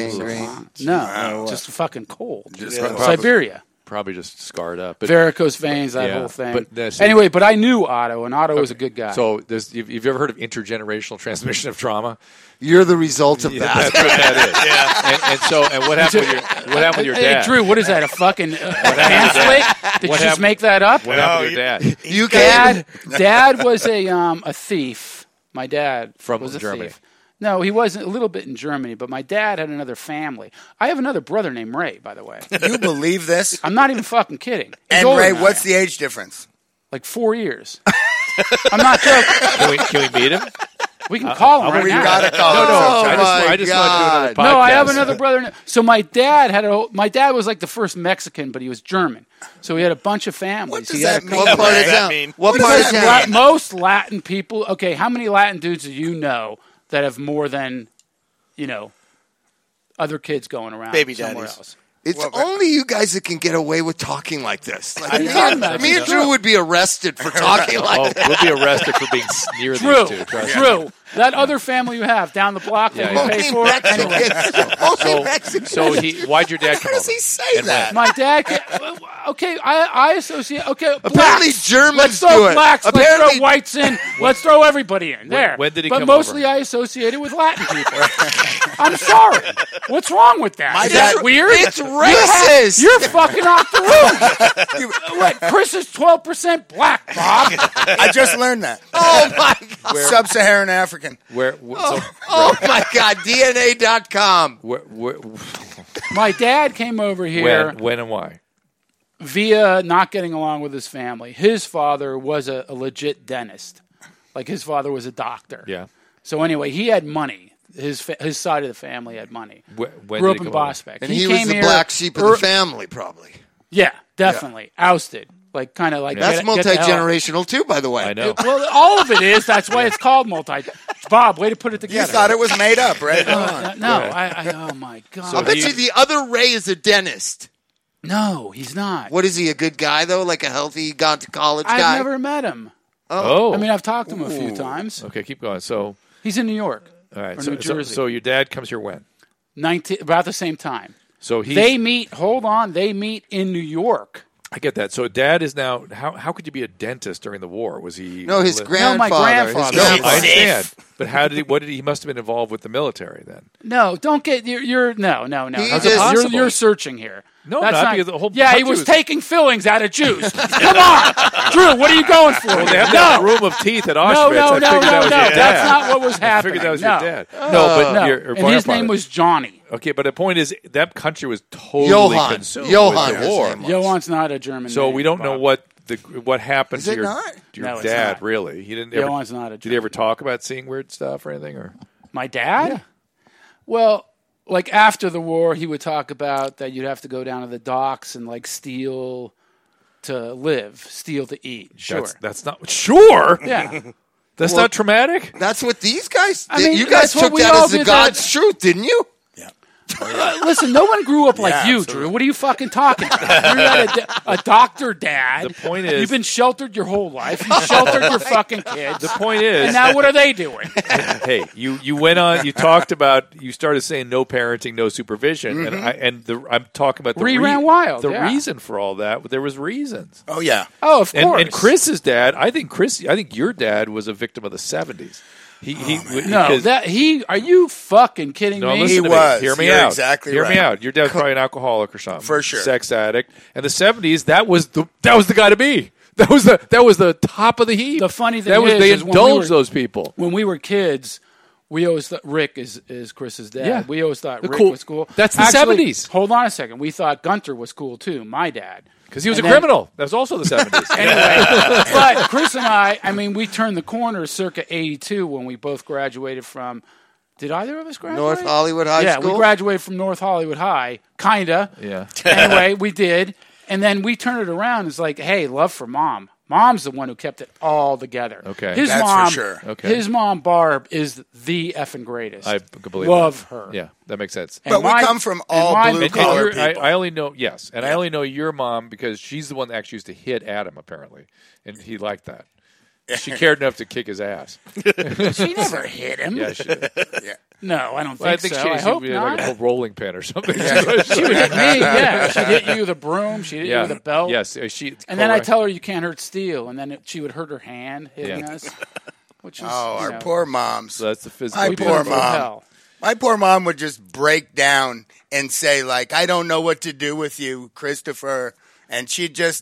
Just fucking cold. Siberia. Probably just scarred up. Varicose veins, that whole thing. But I knew Otto, and Otto was a good guy. So you've ever heard of intergenerational transmission of trauma? You're the result of that. That's what that is. And what happened with your dad? Hey, Drew, what is that, a fucking pamphlet? Did you just make that up? What happened with your dad? Dad was a thief. My dad was a Germany. Thief. No, he was a little bit in Germany, but my dad had another family. I have another brother named Ray, by the way. You believe this? I'm not even fucking kidding. And Ray, what's the age difference? Like 4 years. I'm not joking. Can we meet him? We can call him right now. You gotta call him. I just want to do another podcast. No, I have another brother. So my dad was like the first Mexican, but he was German. So he had a bunch of families. What does that mean? What part does that mean? What part is that? Most Latin people. Okay, how many Latin dudes do you know that have more than, other kids going around baby somewhere daddies. else? It's only you guys that can get away with talking like this. Like, me and Drew Drew would be arrested for talking like that. We'll be arrested for being near these two. True. That other family you have down the block that you pay for. Why'd your dad come over? How does he say that? My dad. I associate. Okay, apparently blacks. Germans Let's do throw it. blacks. Apparently, let's throw whites in. Let's throw everybody in there. When did he but come mostly over? I associate it with Latin people. I'm sorry. What's wrong with that? Is that weird? It's racist. You're fucking off the roof. What? Chris is 12% black, Bob. I just learned that. Oh my God. Sub-Saharan African. Oh my God. DNA.com. My dad came over here. When and why? Via not getting along with his family. His father was a legit dentist. Like his father was a doctor. Yeah. So anyway, he had money. His side of the family had money. Grew up in Prospect. And he was the black sheep of the family, probably. Yeah, definitely. Yeah. Ousted. Like kind of like that's multi-generational too, by the way. I know. Well, all of it is. That's why it's called multi. Bob, way to put it together. You thought it was made up, right? No. Oh my God. So I bet you the other Ray is a dentist. No, he's not. What is he? A good guy though? Like a healthy, gone to college guy? I've never met him. Oh. I mean, I've talked to him a few times. Okay, keep going. So he's in New York. All right. Or New Jersey. So your dad comes here when? about the same time. So they meet. Hold on, they meet in New York. I get that. So Dad is now. How could you be a dentist during the war? Was he? No, his grandfather. No, my grandfather. No, I understand. But how did he? What did he? He must have been involved with the military then. No, don't get. You're no. How's it possible? You're searching here. No, that's not because the whole. Yeah, he was taking fillings out of Jews. Come on, Drew. What are you going for? Well, they have that room of teeth at Auschwitz. No. That's not what was happening. I figured that was your dad. No, but your and his name was Johnny. Okay, but the point is that country was totally consumed with the war. Johann's not a German so name, we don't know Bob. what happened to your No, dad. Really, he didn't. Johann's not a German. Did he ever talk about seeing weird stuff or anything? Or my dad? Yeah. Well, like after the war, he would talk about that you'd have to go down to the docks and like steal to live, steal to eat. Sure, that's not sure. Yeah. That's not traumatic? That's what these guys did. I mean, you guys took that as the God's truth, didn't you? Yeah. Listen, no one grew up like you, Drew. What are you fucking talking about? You're a doctor dad. The point is... You've been sheltered your whole life. You sheltered your fucking kids. The point is... And now what are they doing? Hey, you went on, you talked about, you started saying no parenting, no supervision, Mm-hmm. I'm talking about the ran wild. The reason for all that, there was reasons. Oh, yeah. Oh, of course. And Chris's dad, I think your dad was a victim of the 70s. Are you fucking kidding me? Listen to was. Me. Hear me You're out. Exactly Hear right. me out. Your dad's probably an alcoholic or something. For sure. Sex addict. And the 70s, that was the guy to be. That was the top of the heap. The funny thing they indulged those people. When we were kids, we always thought Rick is Chris's dad. Yeah. We always thought Rick was cool. That's the 70s. Hold on a second. We thought Gunter was cool too, my dad. Because he was a criminal. That was also the 70s. Anyway, but Chris and I mean, we turned the corner circa 82 when we both graduated from... Did either of us graduate? North Hollywood High School? Yeah, we graduated from North Hollywood High. Kinda. Yeah. Anyway, we did. And then we turned it around. It's like, hey, love for mom. Mom's the one who kept it all together. Okay. That's mom, for sure. Okay. His mom, Barb, is the effing greatest. I believe Love that. her. Yeah, that makes sense. But we come from all blue-collar people. I only know, yes, and I only know your mom because she's the one that actually used to hit Adam, apparently, and he liked that. She cared enough to kick his ass. She never hit him. Yeah, she did. Yeah. No, I don't think, I think so. she I hope had not. like a rolling pin or something. She would hit me, yeah. She'd hit you with a broom. She'd hit you with a belt. Yes, and then I tell her you can't hurt steel, and then she would hurt her hand hitting us. Which is, our poor moms. So that's the physical. My poor mom. My poor mom would just break down and say, like, I don't know what to do with you, Christopher. And she'd just...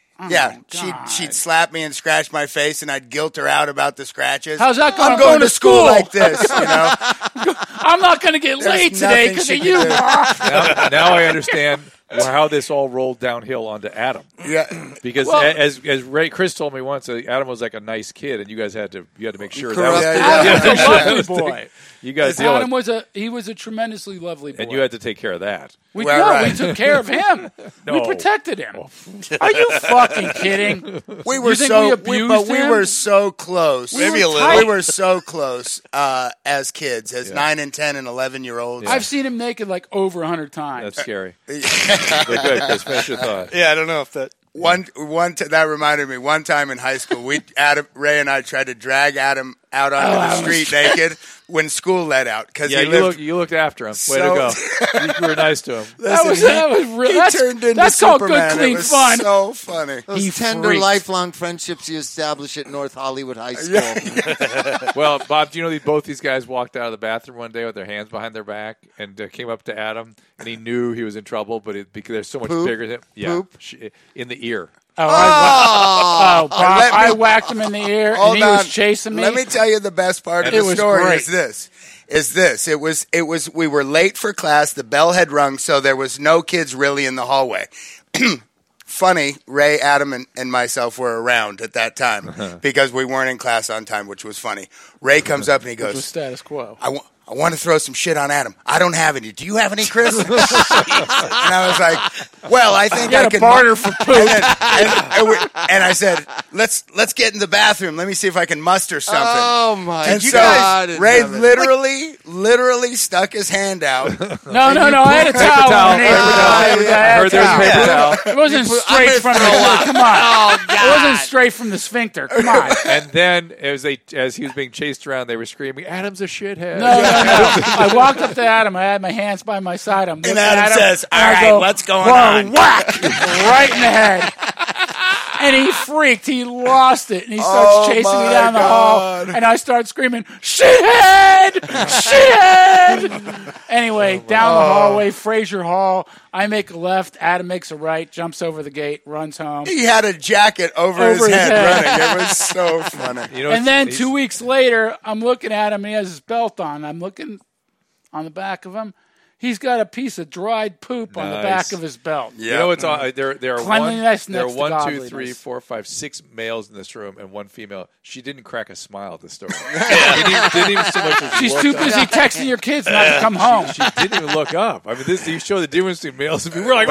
she'd slap me and scratch my face, and I'd guilt her out about the scratches. How's that going? I'm going to school like this, you know. I'm not going to get laid today because of you. Now I understand how this all rolled downhill onto Adam. Yeah, because as Chris told me once, Adam was like a nice kid, and you guys had to make sure that was a lovely boy. You guys, Adam was a tremendously lovely boy, and you had to take care of that. We took care of him. We protected him. Are you fucking kidding? We were we were so close. Maybe a little. We were so close as kids, as 9 and 10 and 11-year-olds. I've seen him naked like over 100 times. That's scary. But good, Chris, finish your thought. Yeah, I don't know if that. That reminded me. One time in high school, Ray and I tried to drag Adam out onto the street naked when school let out because you looked after him. Way to go! You were nice to him. That was really. That's called good, clean fun. So funny. Those tender, lifelong friendships you establish at North Hollywood High School. Well, Bob, do you know both these guys walked out of the bathroom one day with their hands behind their back and came up to Adam, and he knew he was in trouble, but because they're so much bigger than him, Poop? in the ear. Bob, I whacked him in the ear, and he was chasing me. Let me tell you the best part of the story is this. It was we were late for class. The bell had rung, so there was no kids really in the hallway. Funny, Ray, Adam, and myself were around at that time because we weren't in class on time, which was funny. Ray comes up and he goes, which was status quo. I want to throw some shit on Adam. I don't have any. Do you have any, Chris? And I was like, well, I think I can barter for poop. And I said, let's get in the bathroom. Let me see if I can muster something. Oh my and God! Ray literally stuck his hand out. No. I had a towel. I heard there was a paper towel. It wasn't straight from the wall. Come on. Oh God! wasn't straight from the sphincter. Come on. And then as he was being chased around, they were screaming, "Adam's a shithead." No. I walked up to Adam. I had my hands by my side. I'm looking Adam at him, says, and "All I right, go, what's going whoa, on?" Whack! Right in the head. And he freaked. He lost it. And he starts chasing me down the hall. And I start screaming, "Shithead! Shithead!" Anyway, down the hallway, Fraser Hall. I make a left. Adam makes a right, jumps over the gate, runs home. He had a jacket over his head running. It was so funny. And then 2 weeks later, I'm looking at him, and he has his belt on. I'm looking on the back of him. He's got a piece of dried poop on the back of his belt. You know, it's all, there are Cleanliness there are next to 1, 2, godliness. 3, 4, 5, 6 males in this room and 1 female. She didn't crack a smile at the story. didn't even so much as She's look too up. busy texting your kids not to come home. She didn't even look up. I mean, you show the difference between males and females. We're like,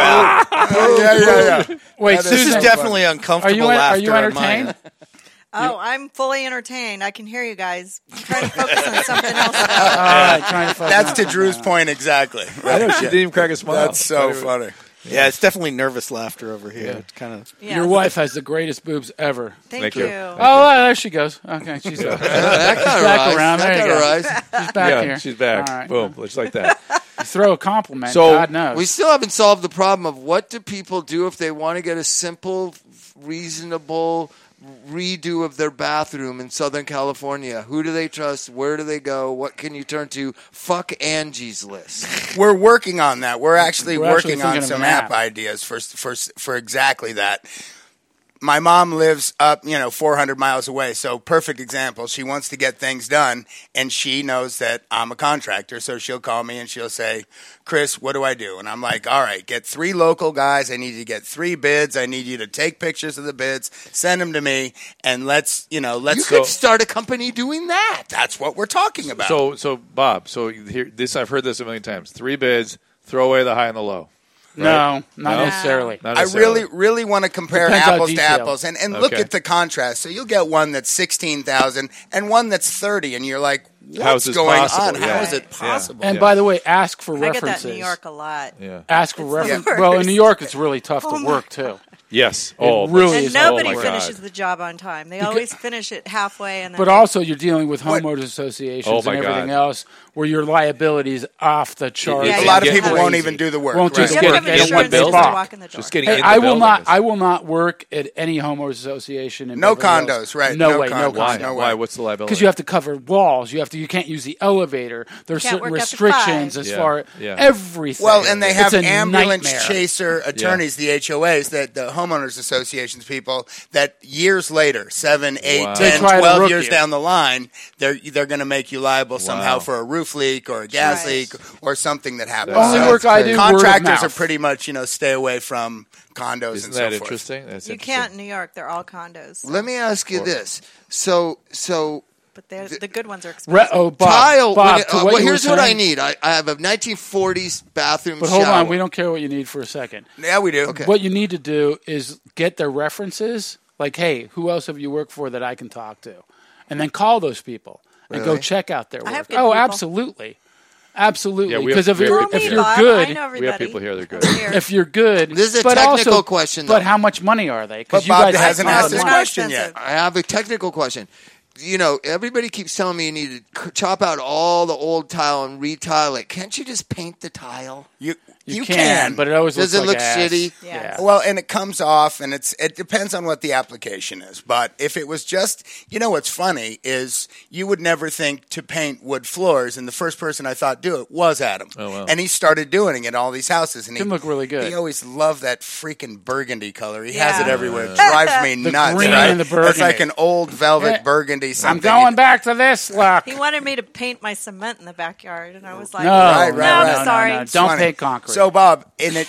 Yeah. Wait, This is Susan, definitely uncomfortable are laughter. you on my entertained? end. Oh, I'm fully entertained. I can hear you guys. I'm trying to focus on something else. All right, trying to focus That's on to something Drew's else. point exactly. I know, she didn't even crack a smile. That's so funny. Yeah, it's definitely nervous laughter over here. It's kind of. Yes. Your wife has the greatest boobs ever. Thank you. you. Oh, there she goes. Okay, she's That back got around. There you go. rise. She's back Yeah, here. she's back. All right. Boom, just like that. You throw a compliment. So- God knows. We still haven't solved the problem of what do people do if they want to get a simple, reasonable redo of their bathroom in Southern California. Who do they trust? Where do they go? What can you turn to? Fuck Angie's List. We're working on that. We're actually working thinking on of some an app app. ideas for exactly that. My mom lives up, 400 miles away. So perfect example. She wants to get things done, and she knows that I'm a contractor. So she'll call me and she'll say, "Chris, what do I do?" And I'm like, "All right, get 3 local guys. I need you to get 3 bids. I need you to take pictures of the bids, send them to me, and let's You go." could start a company doing that. That's what we're talking about. So Bob, here, I've heard this a million times. 3 bids, throw away the high and the low. No, not No? necessarily. Not I necessarily. really want to compare Depends how apples to detailed. apples and look Okay. at the contrast. So you'll get one that's 16,000 and one that's 30, and you're like, How what's is this going possible? on? Yeah. How is it possible? And by the way, ask for I get references. that in New York a lot. Yeah. Ask for It's the references. worst. Well, in New York, it's really tough Oh to my work too. Yes. really And is. nobody oh my finishes God. the job on time. They always finish it halfway, and then But also, you're dealing with homeowners associations Oh, and my everything God. else, where your liability is off the charts. Yeah, a you lot of have to people have won't it. even do the work. Won't right? just you get have it. to have They don't want insurance to before you balk. walk in the door. Just getting Hey, in the I will building not. is- I will not work at any homeowners association. In No Beverly condos, Hills. right. No No way. No condos. Why? condos. No way. Why? What's the liability? Because you have to cover walls. You can't use the elevator. There's Can't certain work after restrictions 5. as Yeah, far yeah. everything. Well, and they have It's a ambulance nightmare. chaser attorneys, the HOAs, that the homeowners associations people, that years later, 7, 8, Wow. 10, They try to 12 rook years you. down the line, they're going to make you liable somehow Wow. for a roof leak or a gas Right. leak or something that happens. Only So work I do, word of contractors are mouth. pretty much, stay away from condos Isn't and so that forth. interesting? That's You interesting. can't in New York. They're all condos. Let me ask you this. So But the good ones are expensive. Bob, tile. Bob, when- to what well, you were here's what I saying- need. I have a 1940s bathroom. But hold shower. on, we don't care what you need for a second. Yeah, we do. Okay. What you need to do is get their references. Like, hey, who else have you worked for that I can talk to? And then call those people and go Really? check out their I work. have good Oh, people. absolutely. Absolutely. Yeah, we Because have- if we have you're, people if here. you're Bob, good, I know everybody. We have people here that are good. over here. if you're good, This is a but technical also, question, though. But how much money are they? But you Bob guys hasn't have asked a this lot of Not money. question yet. expensive. I have a technical question. Everybody keeps telling me you need to chop out all the old tile and retile it. Can't you just paint the tile? You can, but it always Does looks it like look ass. shitty? Yeah. Well, and it comes off, and it depends on what the application is. But if it was just, what's funny is you would never think to paint wood floors, and the first person I thought do it was Adam. Oh, wow. And he started doing it in all these houses, and Can look really good. He always loved that freaking burgundy color. He Yeah. has it everywhere. It drives me The nuts. green right? and the It's burgundy. like an old velvet Yeah. burgundy I'm something. going back to this look. He wanted me to paint my cement in the backyard, and I was like, No, Right, no, right, I'm right. sorry. No. It's Don't funny. paint concrete. So, Bob,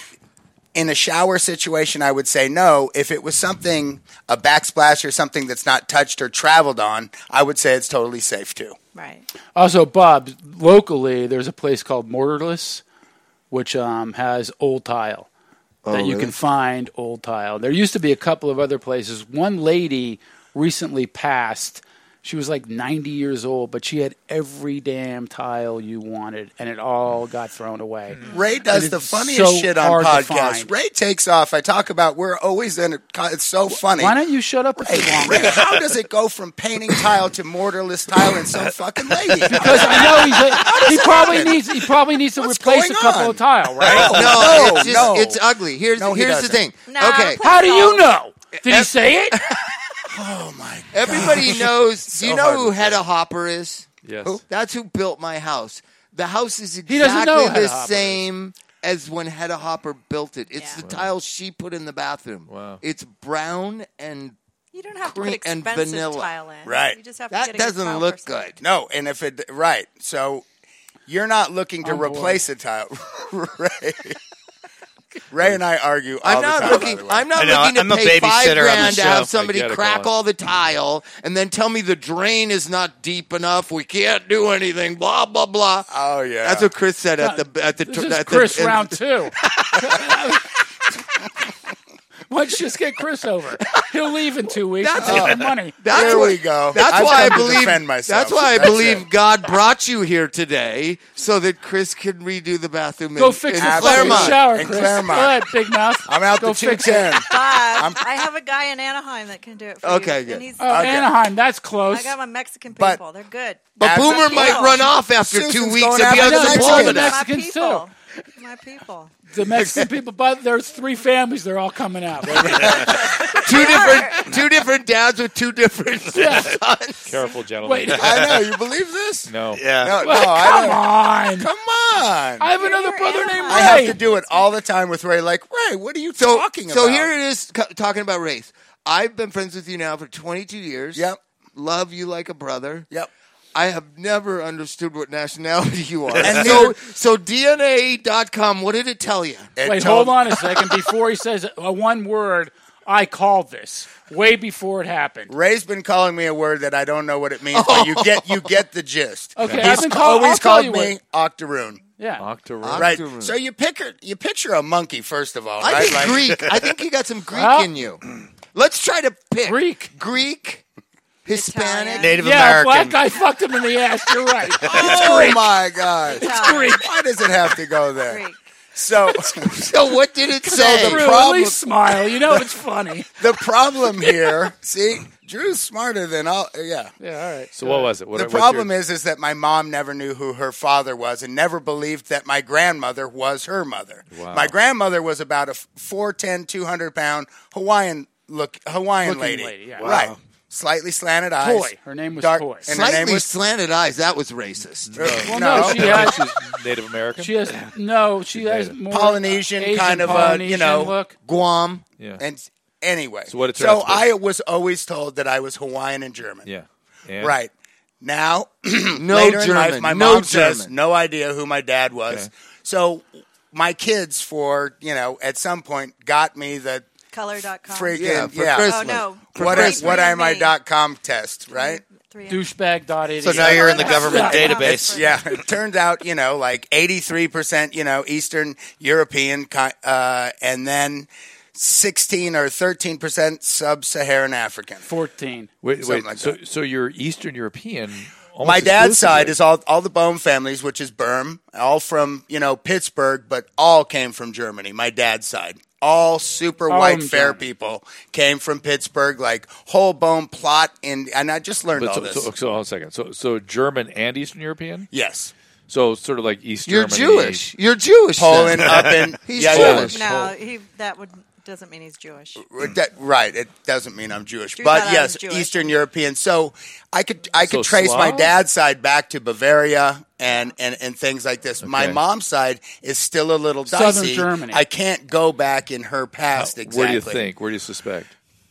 in a shower situation, I would say no. If it was something, a backsplash or something that's not touched or traveled on, I would say it's totally safe too. Right. Also, Bob, locally, there's a place called Mortarless, which has old tile that you really? can find old tile. There used to be a couple of other places. One lady recently passed She was like 90 years old, but she had every damn tile you wanted, and it all got thrown away. Ray does the funniest shit on podcasts. Ray takes off. I talk about we're always in it. It's so funny. Why don't you shut up if you want? Ray, how does it go from painting tile to mortarless tile in some fucking lady? Because I know he probably needs to replace a couple of tile, right? No, it's ugly. Here's the thing. No, okay, how do you know? Did he say it? Oh my God. Everybody knows. Do you know who Hedda Hopper is? Yes. That's who built my house. The house is He doesn't know exactly Hedda the Hopper same as when Hedda Hopper built it. It's the tiles she put in the bathroom. Wow. It's brown and You don't have to cream put and expensive vanilla. tile in. Right. You just have to That get a good doesn't tile look person. good. No, and if it right, so you're not looking to On board. replace a tile, Ray and I argue all I'm not the time. looking. by the way. I'm not I know, looking I'm to a pay babysitter on the $5,000 to show. have somebody I get it, crack Colin. all the tile and then tell me the drain is not deep enough. We can't do anything. Blah blah blah. Oh yeah, That's what Chris said at the This is Chris round 2. Why don't you just get Chris over? He'll leave in 2 weeks and take the money. That's There why, we go. That's I've why I come to believe. defend myself. That's why I That's believe it. God brought you here today so that Chris can redo the bathroom. Go in, fix in the fucking Claremont. shower, In Chris. Claremont. Go ahead, big mouth. I'm out Go the fix it. 210. Bob, I have a guy in Anaheim that can do it for Okay, you. good. And he's, Oh, Anaheim, that's close. I got my Mexican But- people. They're good. But Boomer People. might run off after Susan's 2 weeks going and be after on the unemployment. Mexicans. Mexicans, my people. My people. The Mexican people, but there's 3 families. They're all coming out. Two different dads with 2 different sons. Careful, gentlemen. Wait. I know. You believe this? No. Yeah. No, Come I don't. on. Come on. I have another You're brother Anaheim. named I have Ray. to do it all the time with Ray. Like, Ray, what are you talking about? So here it is talking about race. I've been friends with you now for 22 years. Yep. Love you like a brother. Yep. I have never understood what nationality you are. And so DNA.com, what did it tell you? It Wait, told- hold on a second. Before he says one word, I called this way before it happened. Ray's been calling me a word that I don't know what it means, but you get the gist. Okay, He's I've been called- always I'll tell called you me octoroon. Yeah. Octoroon. Right. Octoroon. So you picture a monkey first of all, I right? think Like- Greek. I think you got some Greek Well- in you. Let's try to pick. Greek. Hispanic. Italian. Native Yeah, American. black guy fucked him in the ass. You're right. Oh my God! Italian. Why does it have to go there? Greek. So So what did it say? the Drew, problem- at least smile. You know it's funny. the problem here, see, Drew's smarter than all. Yeah. Yeah, all right. So what was it? The problem is that my mom never knew who her father was and never believed that my grandmother was her mother. Wow. My grandmother was about a 4'10", 200-pound Hawaiian Looking lady. lady, yeah. Right. Wow. Slightly slanted eyes. Toy. Her name was Dark, Toy. and her name Slightly was slanted eyes. That was racist. Well, no, she has. Native American. She has she has more Polynesian Asian kind of Polynesian look. Guam. Yeah. And anyway, So what it turned out to be. I was always told that I was Hawaiian and German. Yeah. And? Right. Now, No later in German. life, my No mom says German. no idea who my dad was. Okay. So my kids, at some point, got me the Color.com. freaking Yeah, for yeah. Christmas. Oh, no. What Christmas. am I Me. .com test, right? Douchebag.88. So now you're in the government Yeah. database. Yeah, it turned out, like 83%, Eastern European, and then 16 or 13% Sub-Saharan African. 14. Wait. Something like that. So you're Eastern European. almost My dad's side exclusively. is all the Bohm families, which is Berm, all from, Pittsburgh, but all came from Germany, my dad's side. All super All white, from fair Germany. people came from Pittsburgh, like whole Bohm plot, and I just learned all So, this. so hold on a second. So German and Eastern European. Yes. So sort of like East You're Germany. Jewish. You're Jewish. Poland then. up in... He's yeah, Polish. No, doesn't mean he's Jewish. Right. It doesn't mean I'm Jewish. Drew But thought I yes, was Jewish. Eastern European. So I could So trace my Slav? dad's side back to Bavaria and things like this. My Okay. mom's side is still a little Southern dicey. Germany. I can't go back in her past exactly. Where do you think? Where do you suspect?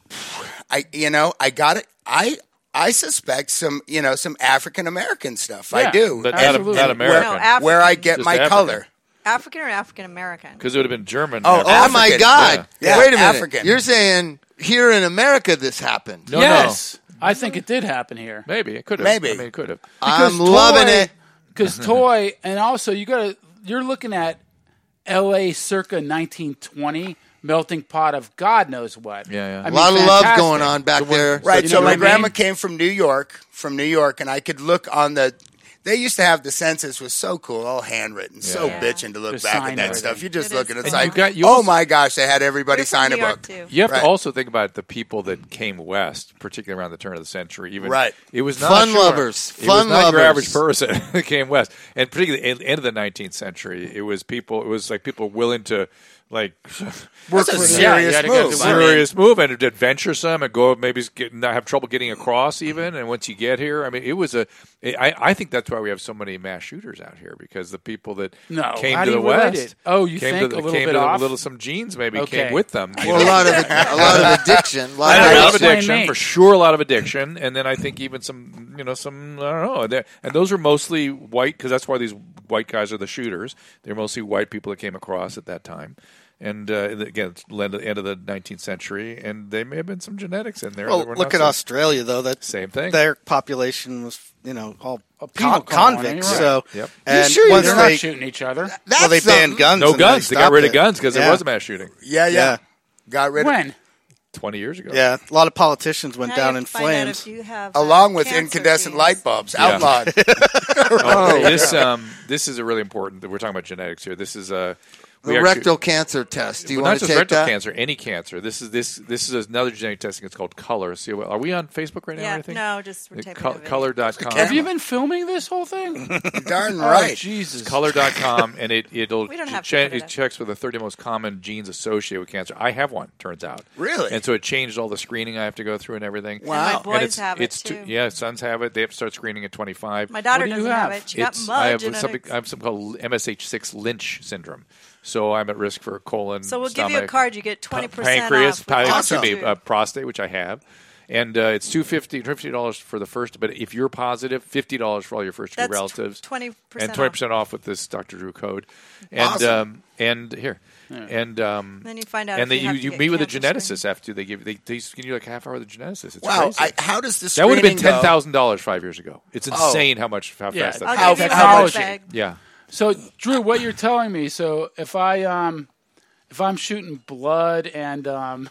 I got it. I suspect some African American stuff. I Yeah. do. But Absolutely. not American. No, African. Where I get Just my African. color. African or African American? Because it would have been German. Oh, Oh my African. God! Yeah. Wait a minute. African. You're saying here in America this happened? No, Yes. I think it did happen here. no. Maybe it could have. Maybe. I mean, it could have. I'm loving it. Because Toy, and also you're looking at L.A. circa 1920 melting pot of God knows what. Yeah. I A mean, lot of love fantastic. going on back there. Right. You So know my what I grandma mean? came from New York, and I could look on the. They used to have the census was so cool, all handwritten, so Yeah. bitching to look Just back sign at that everything. stuff. You just It look is and it's cool. like, And you oh also- my gosh, they had everybody We're from sign a New York, book. too. You have Right. to also think about the people that came west, particularly around the turn of the century. Even Right. it was not Fun lovers. It Fun was not your lovers. average person that came west, and particularly at the end of the 19th century, it was people. It was like people willing to like That's a for- serious yeah, you gotta move. go I mean, serious move and adventuresome and go maybe not have trouble getting across even. And once you get here, I mean, it was I think that's why we have so many mass shooters out here because the people that No, came how to do the you relate west. it? Oh, you came think to a little came bit to off? a little some genes maybe Okay. came with them. you Well, know? a lot of addiction. A lot A Right. lot of Explain addiction me. for sure. A lot of addiction, and then I think even some, some I don't know. And those are mostly white because that's why these white guys are the shooters. They're mostly white people that came across at that time. And again, it's the end of the 19th century, and they may have been some genetics in there. Well, that were look not at so- Australia, though. That Same thing. Their population was, all penal colony, convicts. right. So, Yep. and sure once They're they, not shooting each other. well, they banned guns. No and guns. They got stopped rid of it. guns because there Yeah. was a mass shooting Yeah. Yeah. Got rid of When? 20 years ago. Yeah, a lot of politicians went Now down you in have to find out flames. if you have, along with cancer incandescent genes. light bulbs, Yeah. outlawed. This is a really important. We're talking about genetics here. This is a The rectal cancer test. Do you well, want not to just take rectal that? cancer, any cancer. This is another genetic testing. It's called Color. See, are we on Facebook right now? Or Yeah, anything? no, just we're taping a video. Color.com. Have you been filming this whole thing? Darn Oh, right. Jesus. Color.com, and it'll We don't have to put it it up. checks for the 30 most common genes associated with cancer. I have one, turns out. Really? And so it changed all the screening I have to go through and everything. Wow. And my And boys it's, have it, it's too. Yeah, sons have it. They have to start screening at 25. My daughter What do you doesn't have have? it. She got It's- mud I have genetics. something called MSH6 Lynch syndrome. So I'm at risk for colon, So we'll give you a stomach, card. You get 20% pancreas, off. with Awesome. prostate, which I have. And it's $250 for the first. But if you're positive, $50 for all your first degree That's relatives, 20% and 20% off with this Dr. Drew code. And Awesome. and here, and Then you find out and if then you have to you get meet with a cancer geneticist after they give they give you like half hour with the geneticist. It's Wow. crazy. How does this That would have been screening go? $10,000 5 years ago. It's insane how fast I'll that. give How- you my how book much- bag. Yeah. So, Drew, what you're telling me? So, if I'm shooting blood and no,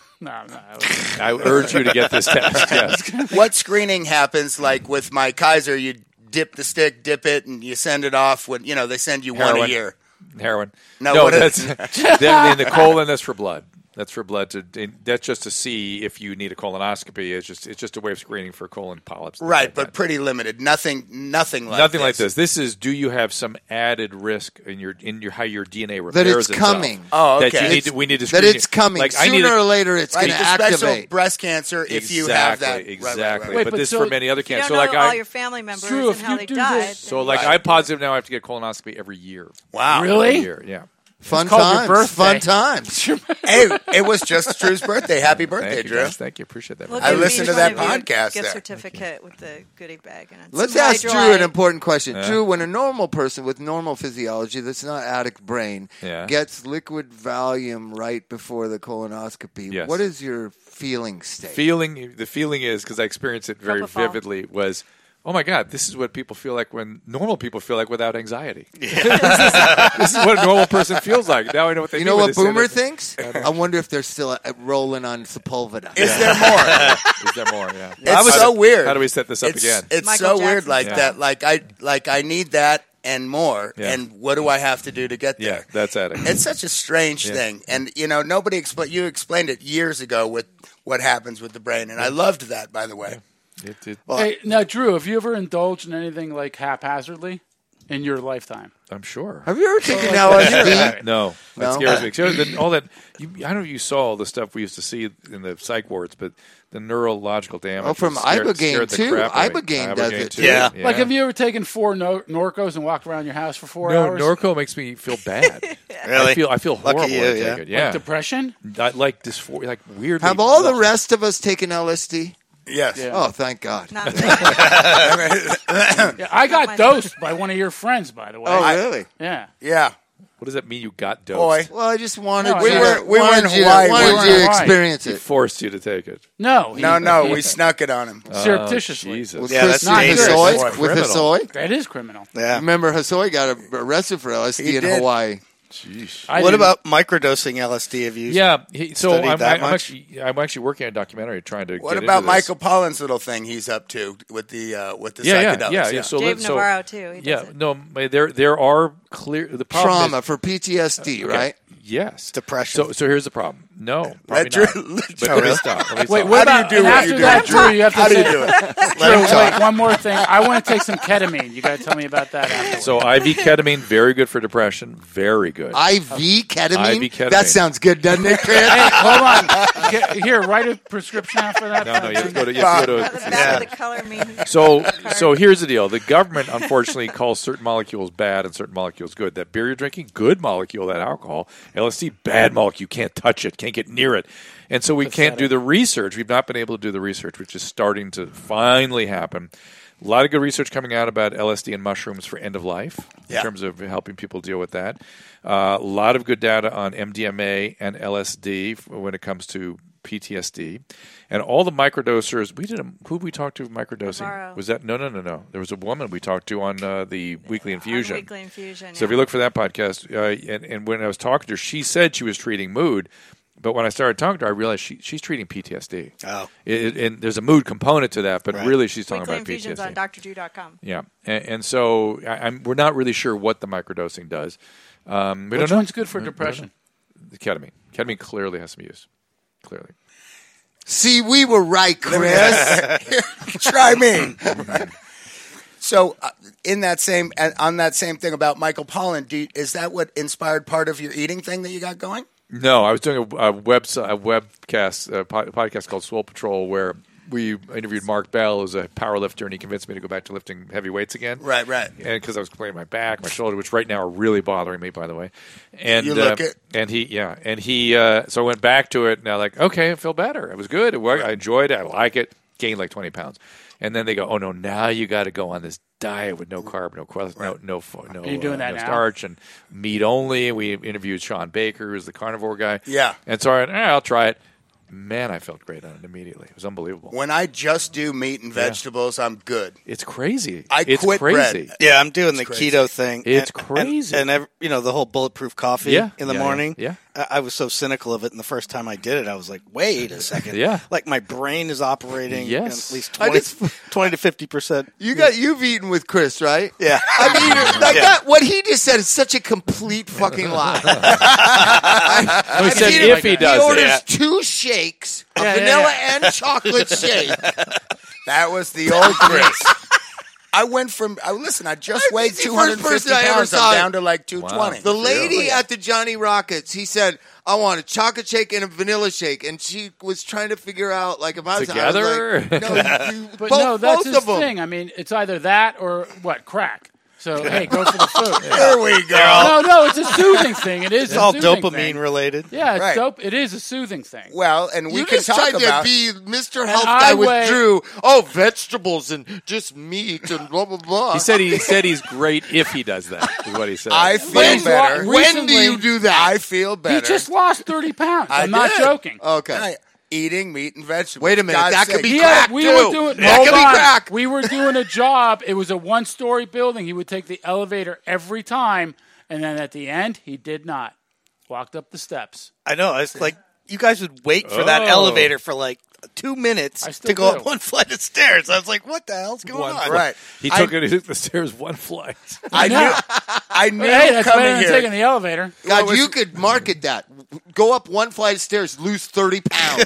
I urge you to get this test. Yes. What screening happens like with my Kaiser? You dip the stick, dip it, and you send it off. When they send you one a Heroin. year. Heroin. No, what that's is- then in the colon. That's for blood. That's for blood that's just to see if you need a colonoscopy. It's just a way of screening for colon polyps. things Right, like but that. pretty limited. Nothing like Nothing like this. This is, do you have some added risk in your how your DNA repairs That it's itself? coming. Oh, That okay. you need to, we need to screen That it's you. coming. Like, I need Sooner to- or later, it's Right, going to the special activate. breast cancer if you have that. Right, Exactly. right. Wait, But but this so for many other If you cancers. don't So like know all I, your family members Drew, and if how you they do died. this- so like I'm positive now. I have to get a colonoscopy every year. Wow. Really? Every year, yeah. Fun called your times. birthday. Fun times. Hey, it was just Drew's birthday. Happy birthday, Thank you, Drew. guys. Thank you. Appreciate that. We'll I give listened each to that one of you a podcast gift there. certificate with the goodie bag. And Let's some ask Drew Hydrolyte. an important question. Drew, when a normal person with normal physiology that's not addict brain Yeah. gets liquid Valium right before the colonoscopy, Yes. what is your feeling state? The feeling is, because I experienced it very Propofol. vividly, was, oh my God, this is what people feel like when normal people feel like without anxiety. This is what a normal person feels like. Now I know what they You mean know when what they say Boomer that. thinks? I wonder if they're still rolling on Sepulveda. Is there more? Is there more? Yeah. It's so weird. How do we set this up again? It's Michael so weird Jackson. like Yeah. that. Like I need that and more. Yeah. And what do I have to do to get Yeah, there? that's it. It's such a strange Yeah. thing, and nobody explained. You explained it years ago with what happens with the brain, and I loved that. By the way, Hey, now, Drew, have you ever indulged in anything like haphazardly in your lifetime? I'm sure. Have you ever taken LSD? No, that No? scares me. So all that, I don't know if you saw all the stuff we used to see in the psych wards, but the neurological damage. Oh, from scared Ibogaine, the too. crap out of me. Ibogaine does it, too. Yeah. Like, have you ever taken 4 Norcos and walked around your house for 4 No, hours? Norco makes me feel bad. Really? I feel Lucky horrible you, when I yeah. take it. Yeah, Depression? I like dysphoria, like weirdly. Have all the rest of us taken LSD? yes. Yeah. Oh, thank God. Not Yeah, I got dosed by one of your friends, by the way. Oh, really? Yeah. Yeah. What does that mean? You got dosed? Boy. Well, I just wanted No, you we to, were in wanted you to- Hawaii. wanted We you were to in Hawaii. experience He it. forced you to take it. No. No, we snuck it on him. Surreptitiously. Oh, Jesus. With Yeah, that's Kristen dangerous. Hosoi? That's With criminal. Hosoi? That is criminal. Yeah. Remember, Hosoi got arrested for LSD He in did. Hawaii. Jeez. What about microdosing LSD? Have you? I'm actually working on a documentary trying to. What get about into this. Michael Pollan's little thing he's up to with the psychedelics? Yeah. So Dave Navarro too. He does it. There are clear the problem Trauma is, for PTSD, right? Yes, depression. So here's the problem. No, Let probably Drew- not. But let me stop. Wait, what How about do you do and what after you that, do? Drew? You have to How do say, you do it? Drew, wait, one more thing. I want to take some ketamine. You got to tell me about that afterwards. So IV ketamine, very good for depression. Very good. IV ketamine? IV ketamine. That sounds good, doesn't it, Chris? Hey, hold on. Here, write a prescription out for that. No, you have to go to. You have to go The to back of the color me. So here's the deal. The government, unfortunately, calls certain molecules bad and certain molecules good. That beer you're drinking, good molecule, that alcohol. LSD, bad molecule. Can't touch it. Can't get near it. And so we can't do the research. We've not been able to do the research, which is starting to finally happen. A lot of good research coming out about LSD and mushrooms for end of life in terms of helping people deal with that. A lot of good data on MDMA and LSD when it comes to PTSD. And all the microdosers, who we talked to microdosing? Navarro. Was that? No. There was a woman we talked to on the Weekly Infusion. Weekly Infusion. So if you look for that podcast, and when I was talking to her, she said she was treating mood. But when I started talking to her, I realized she's treating PTSD. Oh. And there's a mood component to that, but really she's talking Weekly about Infusions PTSD. on DrDrew.com. Yeah. And so we're not really sure what the microdosing does. We don't Which know. one's good for depression? The ketamine. Ketamine clearly has to be used. Clearly. See, we were right, Chris. Try me. So, on that same thing about Michael Pollan, is that what inspired part of your eating thing that you got going? No, I was doing a podcast called Swole Patrol where we interviewed Mark Bell, who's a power lifter, and he convinced me to go back to lifting heavy weights again. Right. And because I was complaining my back, my shoulder, which right now are really bothering me, by the way. And you look it. So I went back to it, and I'm like, okay, I feel better. It was good. It worked. I enjoyed it. I like it. Gained like 20 pounds. And then they go, oh no, now you got to go on this diet with no carb, no Are you doing that now? starch, and meat only. And we interviewed Sean Baker, who's the carnivore guy. Yeah. And so I'll try it. Man, I felt great on it immediately. It was unbelievable. When I just do meat and vegetables, I'm good. It's crazy. It's quit crazy. bread. Yeah, I'm doing the crazy. keto thing. It's crazy. And the whole bulletproof coffee in the morning. Yeah. I was so cynical of it, and the first time I did it, I was like, wait a second. Yeah. Like my brain is operating Yes. at least 20 to 50%. You've eaten with Chris, right? Yeah. I mean, that, what he just said is such a complete fucking lie. He said if he does he orders it. 2 shakes, a vanilla and chocolate shake. That was the old Chris. I went from I just weighed He's the first 250 person I ever pounds. saw. I'm down to like 220. Wow. The lady Really? at the Johnny Rockets, he said, I want a chocolate shake and a vanilla shake. And she was trying to figure out, like, if I was Together? I was like, no, But both, no, that's both his of them. thing. I mean, it's either that or what, crack. So hey, go for the food. There we go. No, it's a soothing thing. It is. It's all a soothing dopamine thing. related. Yeah, it's Right. dope. It is a soothing thing. Well, and we You can just talk tried about. to be Mr. Health I Guy with weigh- Drew. Oh, vegetables and just meat and blah, blah, blah. He said he's great if he does that, is what he said. I But feel he's better. wa- when do recently- you do that? I feel better. He just lost 30 pounds. I I'm not did. joking. Okay. Eating meat and vegetables. Wait a minute, God's that could sake. be He crack, we too. were doing. That hold could be on. crack. We were doing a job. It was a 1-story building. He would take the elevator every time, and then at the end, he did not. Walked up the steps. I know. It's like you guys would wait for that Oh. elevator for like 2 minutes I still to go do. up one flight of stairs. I was like, what the hell's going on? Right. He took the stairs one flight. I knew Hey, that's better coming than here. taking the elevator. God, you could market that. Go up 1 flight of stairs, lose 30 pounds.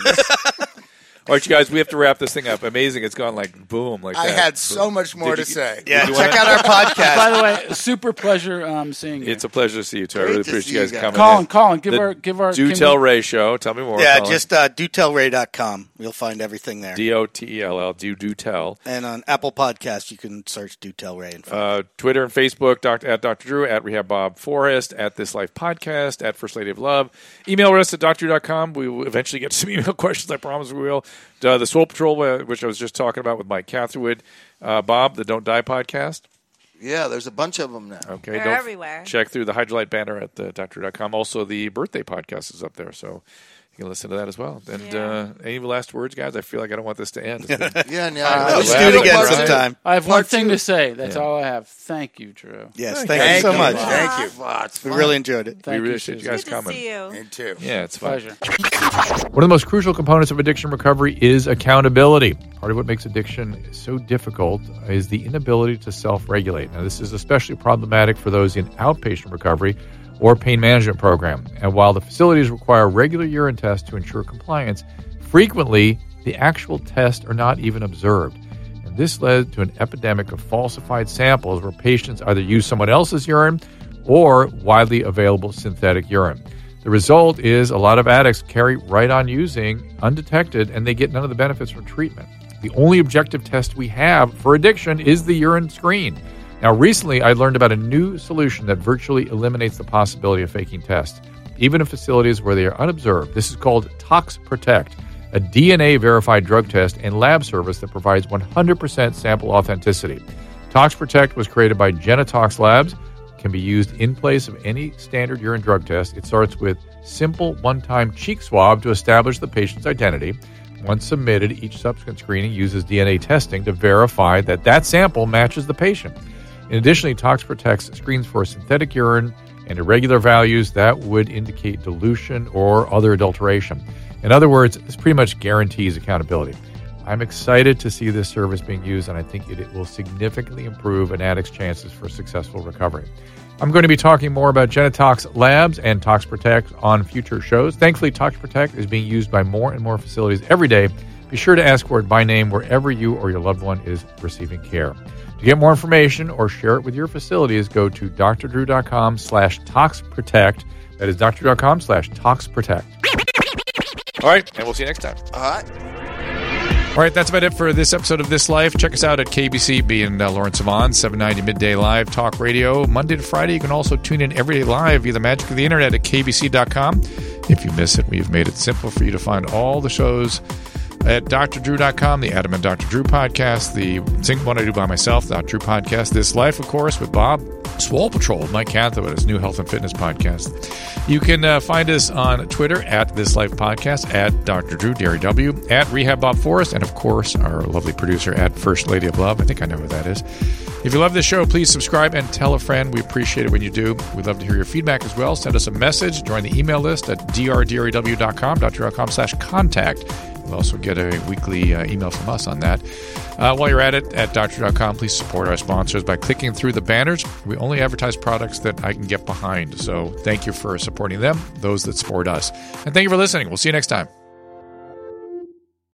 All right, you guys, we have to wrap this thing up. Amazing. It's gone like boom, like I that. had so much more Did to you- say. Yeah, You check wanna- out our podcast. By the way, super pleasure seeing you. It's a pleasure to see you, too. I Great really to appreciate see you guys you guys. coming Colin, in. give The our Do can Tell we- Ray Show. Tell me more. Yeah, Colin. just dotellray.com. You'll find everything there. DOTELL. Do tell. And on Apple Podcasts, you can search Do Tell Ray. And find Twitter and Facebook, at Dr. Drew, at Rehab Bob Forrest, at This Life Podcast, at First Lady of Love. Email us at drdrew.com. We will eventually get to some email questions. I promise we will. The Swole Patrol, which I was just talking about with Mike Catherwood. Bob, the Don't Die podcast. Yeah, there's a bunch of them now. Okay, They're don't everywhere. check through the Hydrolyte banner at the drdrew.com. Also, the birthday podcast is up there. So You can listen to that as well. And any last words, guys? I feel like I don't want this to end. Let's do it again sometime. I have one thing to say. That's all I have. Thank you, Drew. Yes, thank you so much. Thank you. We really enjoyed it. We really appreciate you guys coming. Good to see you. Me too. Yeah, it's fun. Pleasure. One of the most crucial components of addiction recovery is accountability. Part of what makes addiction so difficult is the inability to self-regulate. Now, this is especially problematic for those in outpatient recovery or pain management program. And while the facilities require regular urine tests to ensure compliance, frequently the actual tests are not even observed. And this led to an epidemic of falsified samples where patients either use someone else's urine or widely available synthetic urine. The result is a lot of addicts carry right on using undetected, and they get none of the benefits from treatment. The only objective test we have for addiction is the urine screen. Now, recently, I learned about a new solution that virtually eliminates the possibility of faking tests, even in facilities where they are unobserved. This is called Tox Protect, a DNA-verified drug test and lab service that provides 100% sample authenticity. Tox Protect was created by Genetox Labs, can be used in place of any standard urine drug test. It starts with simple one-time cheek swab to establish the patient's identity. Once submitted, each subsequent screening uses DNA testing to verify that that sample matches the patient. In addition, Tox Protect screens for synthetic urine and irregular values that would indicate dilution or other adulteration. In other words, this pretty much guarantees accountability. I'm excited to see this service being used, and I think it will significantly improve an addict's chances for successful recovery. I'm going to be talking more about Genetox Labs and Tox Protect on future shows. Thankfully, Tox Protect is being used by more and more facilities every day. Be sure to ask for it by name wherever you or your loved one is receiving care. To get more information or share it with your facilities, go to drdrew.com/ToxProtect. That is drdrew.com/ToxProtect. All right, and we'll see you next time. All right. All right, that's about it for this episode of This Life. Check us out at KBCB and Lawrence Savon, 790 Midday Live Talk Radio, Monday to Friday. You can also tune in every day live via the magic of the internet at kbc.com. If you miss it, we've made it simple for you to find all the shows at drdrew.com, the Adam and Dr. Drew podcast, the single one I do by myself, the Dr. Drew podcast, This Life, of course, with Bob, Swole Patrol, Mike Catho, his new health and fitness podcast. You can find us on Twitter at This Life Podcast, at Dr. Drew, Derry W, at Rehab Bob Forrest, and of course, our lovely producer at First Lady of Love. I think I know who that is. If you love this show, please subscribe and tell a friend. We appreciate it when you do. We'd love to hear your feedback as well. Send us a message. Join the email list at drderryw.com, dr.com/contact. You'll also get a weekly email from us on that. While you're at it, at dr.com, please support our sponsors by clicking through the banners. We only advertise products that I can get behind. So thank you for supporting them, those that support us. And thank you for listening. We'll see you next time.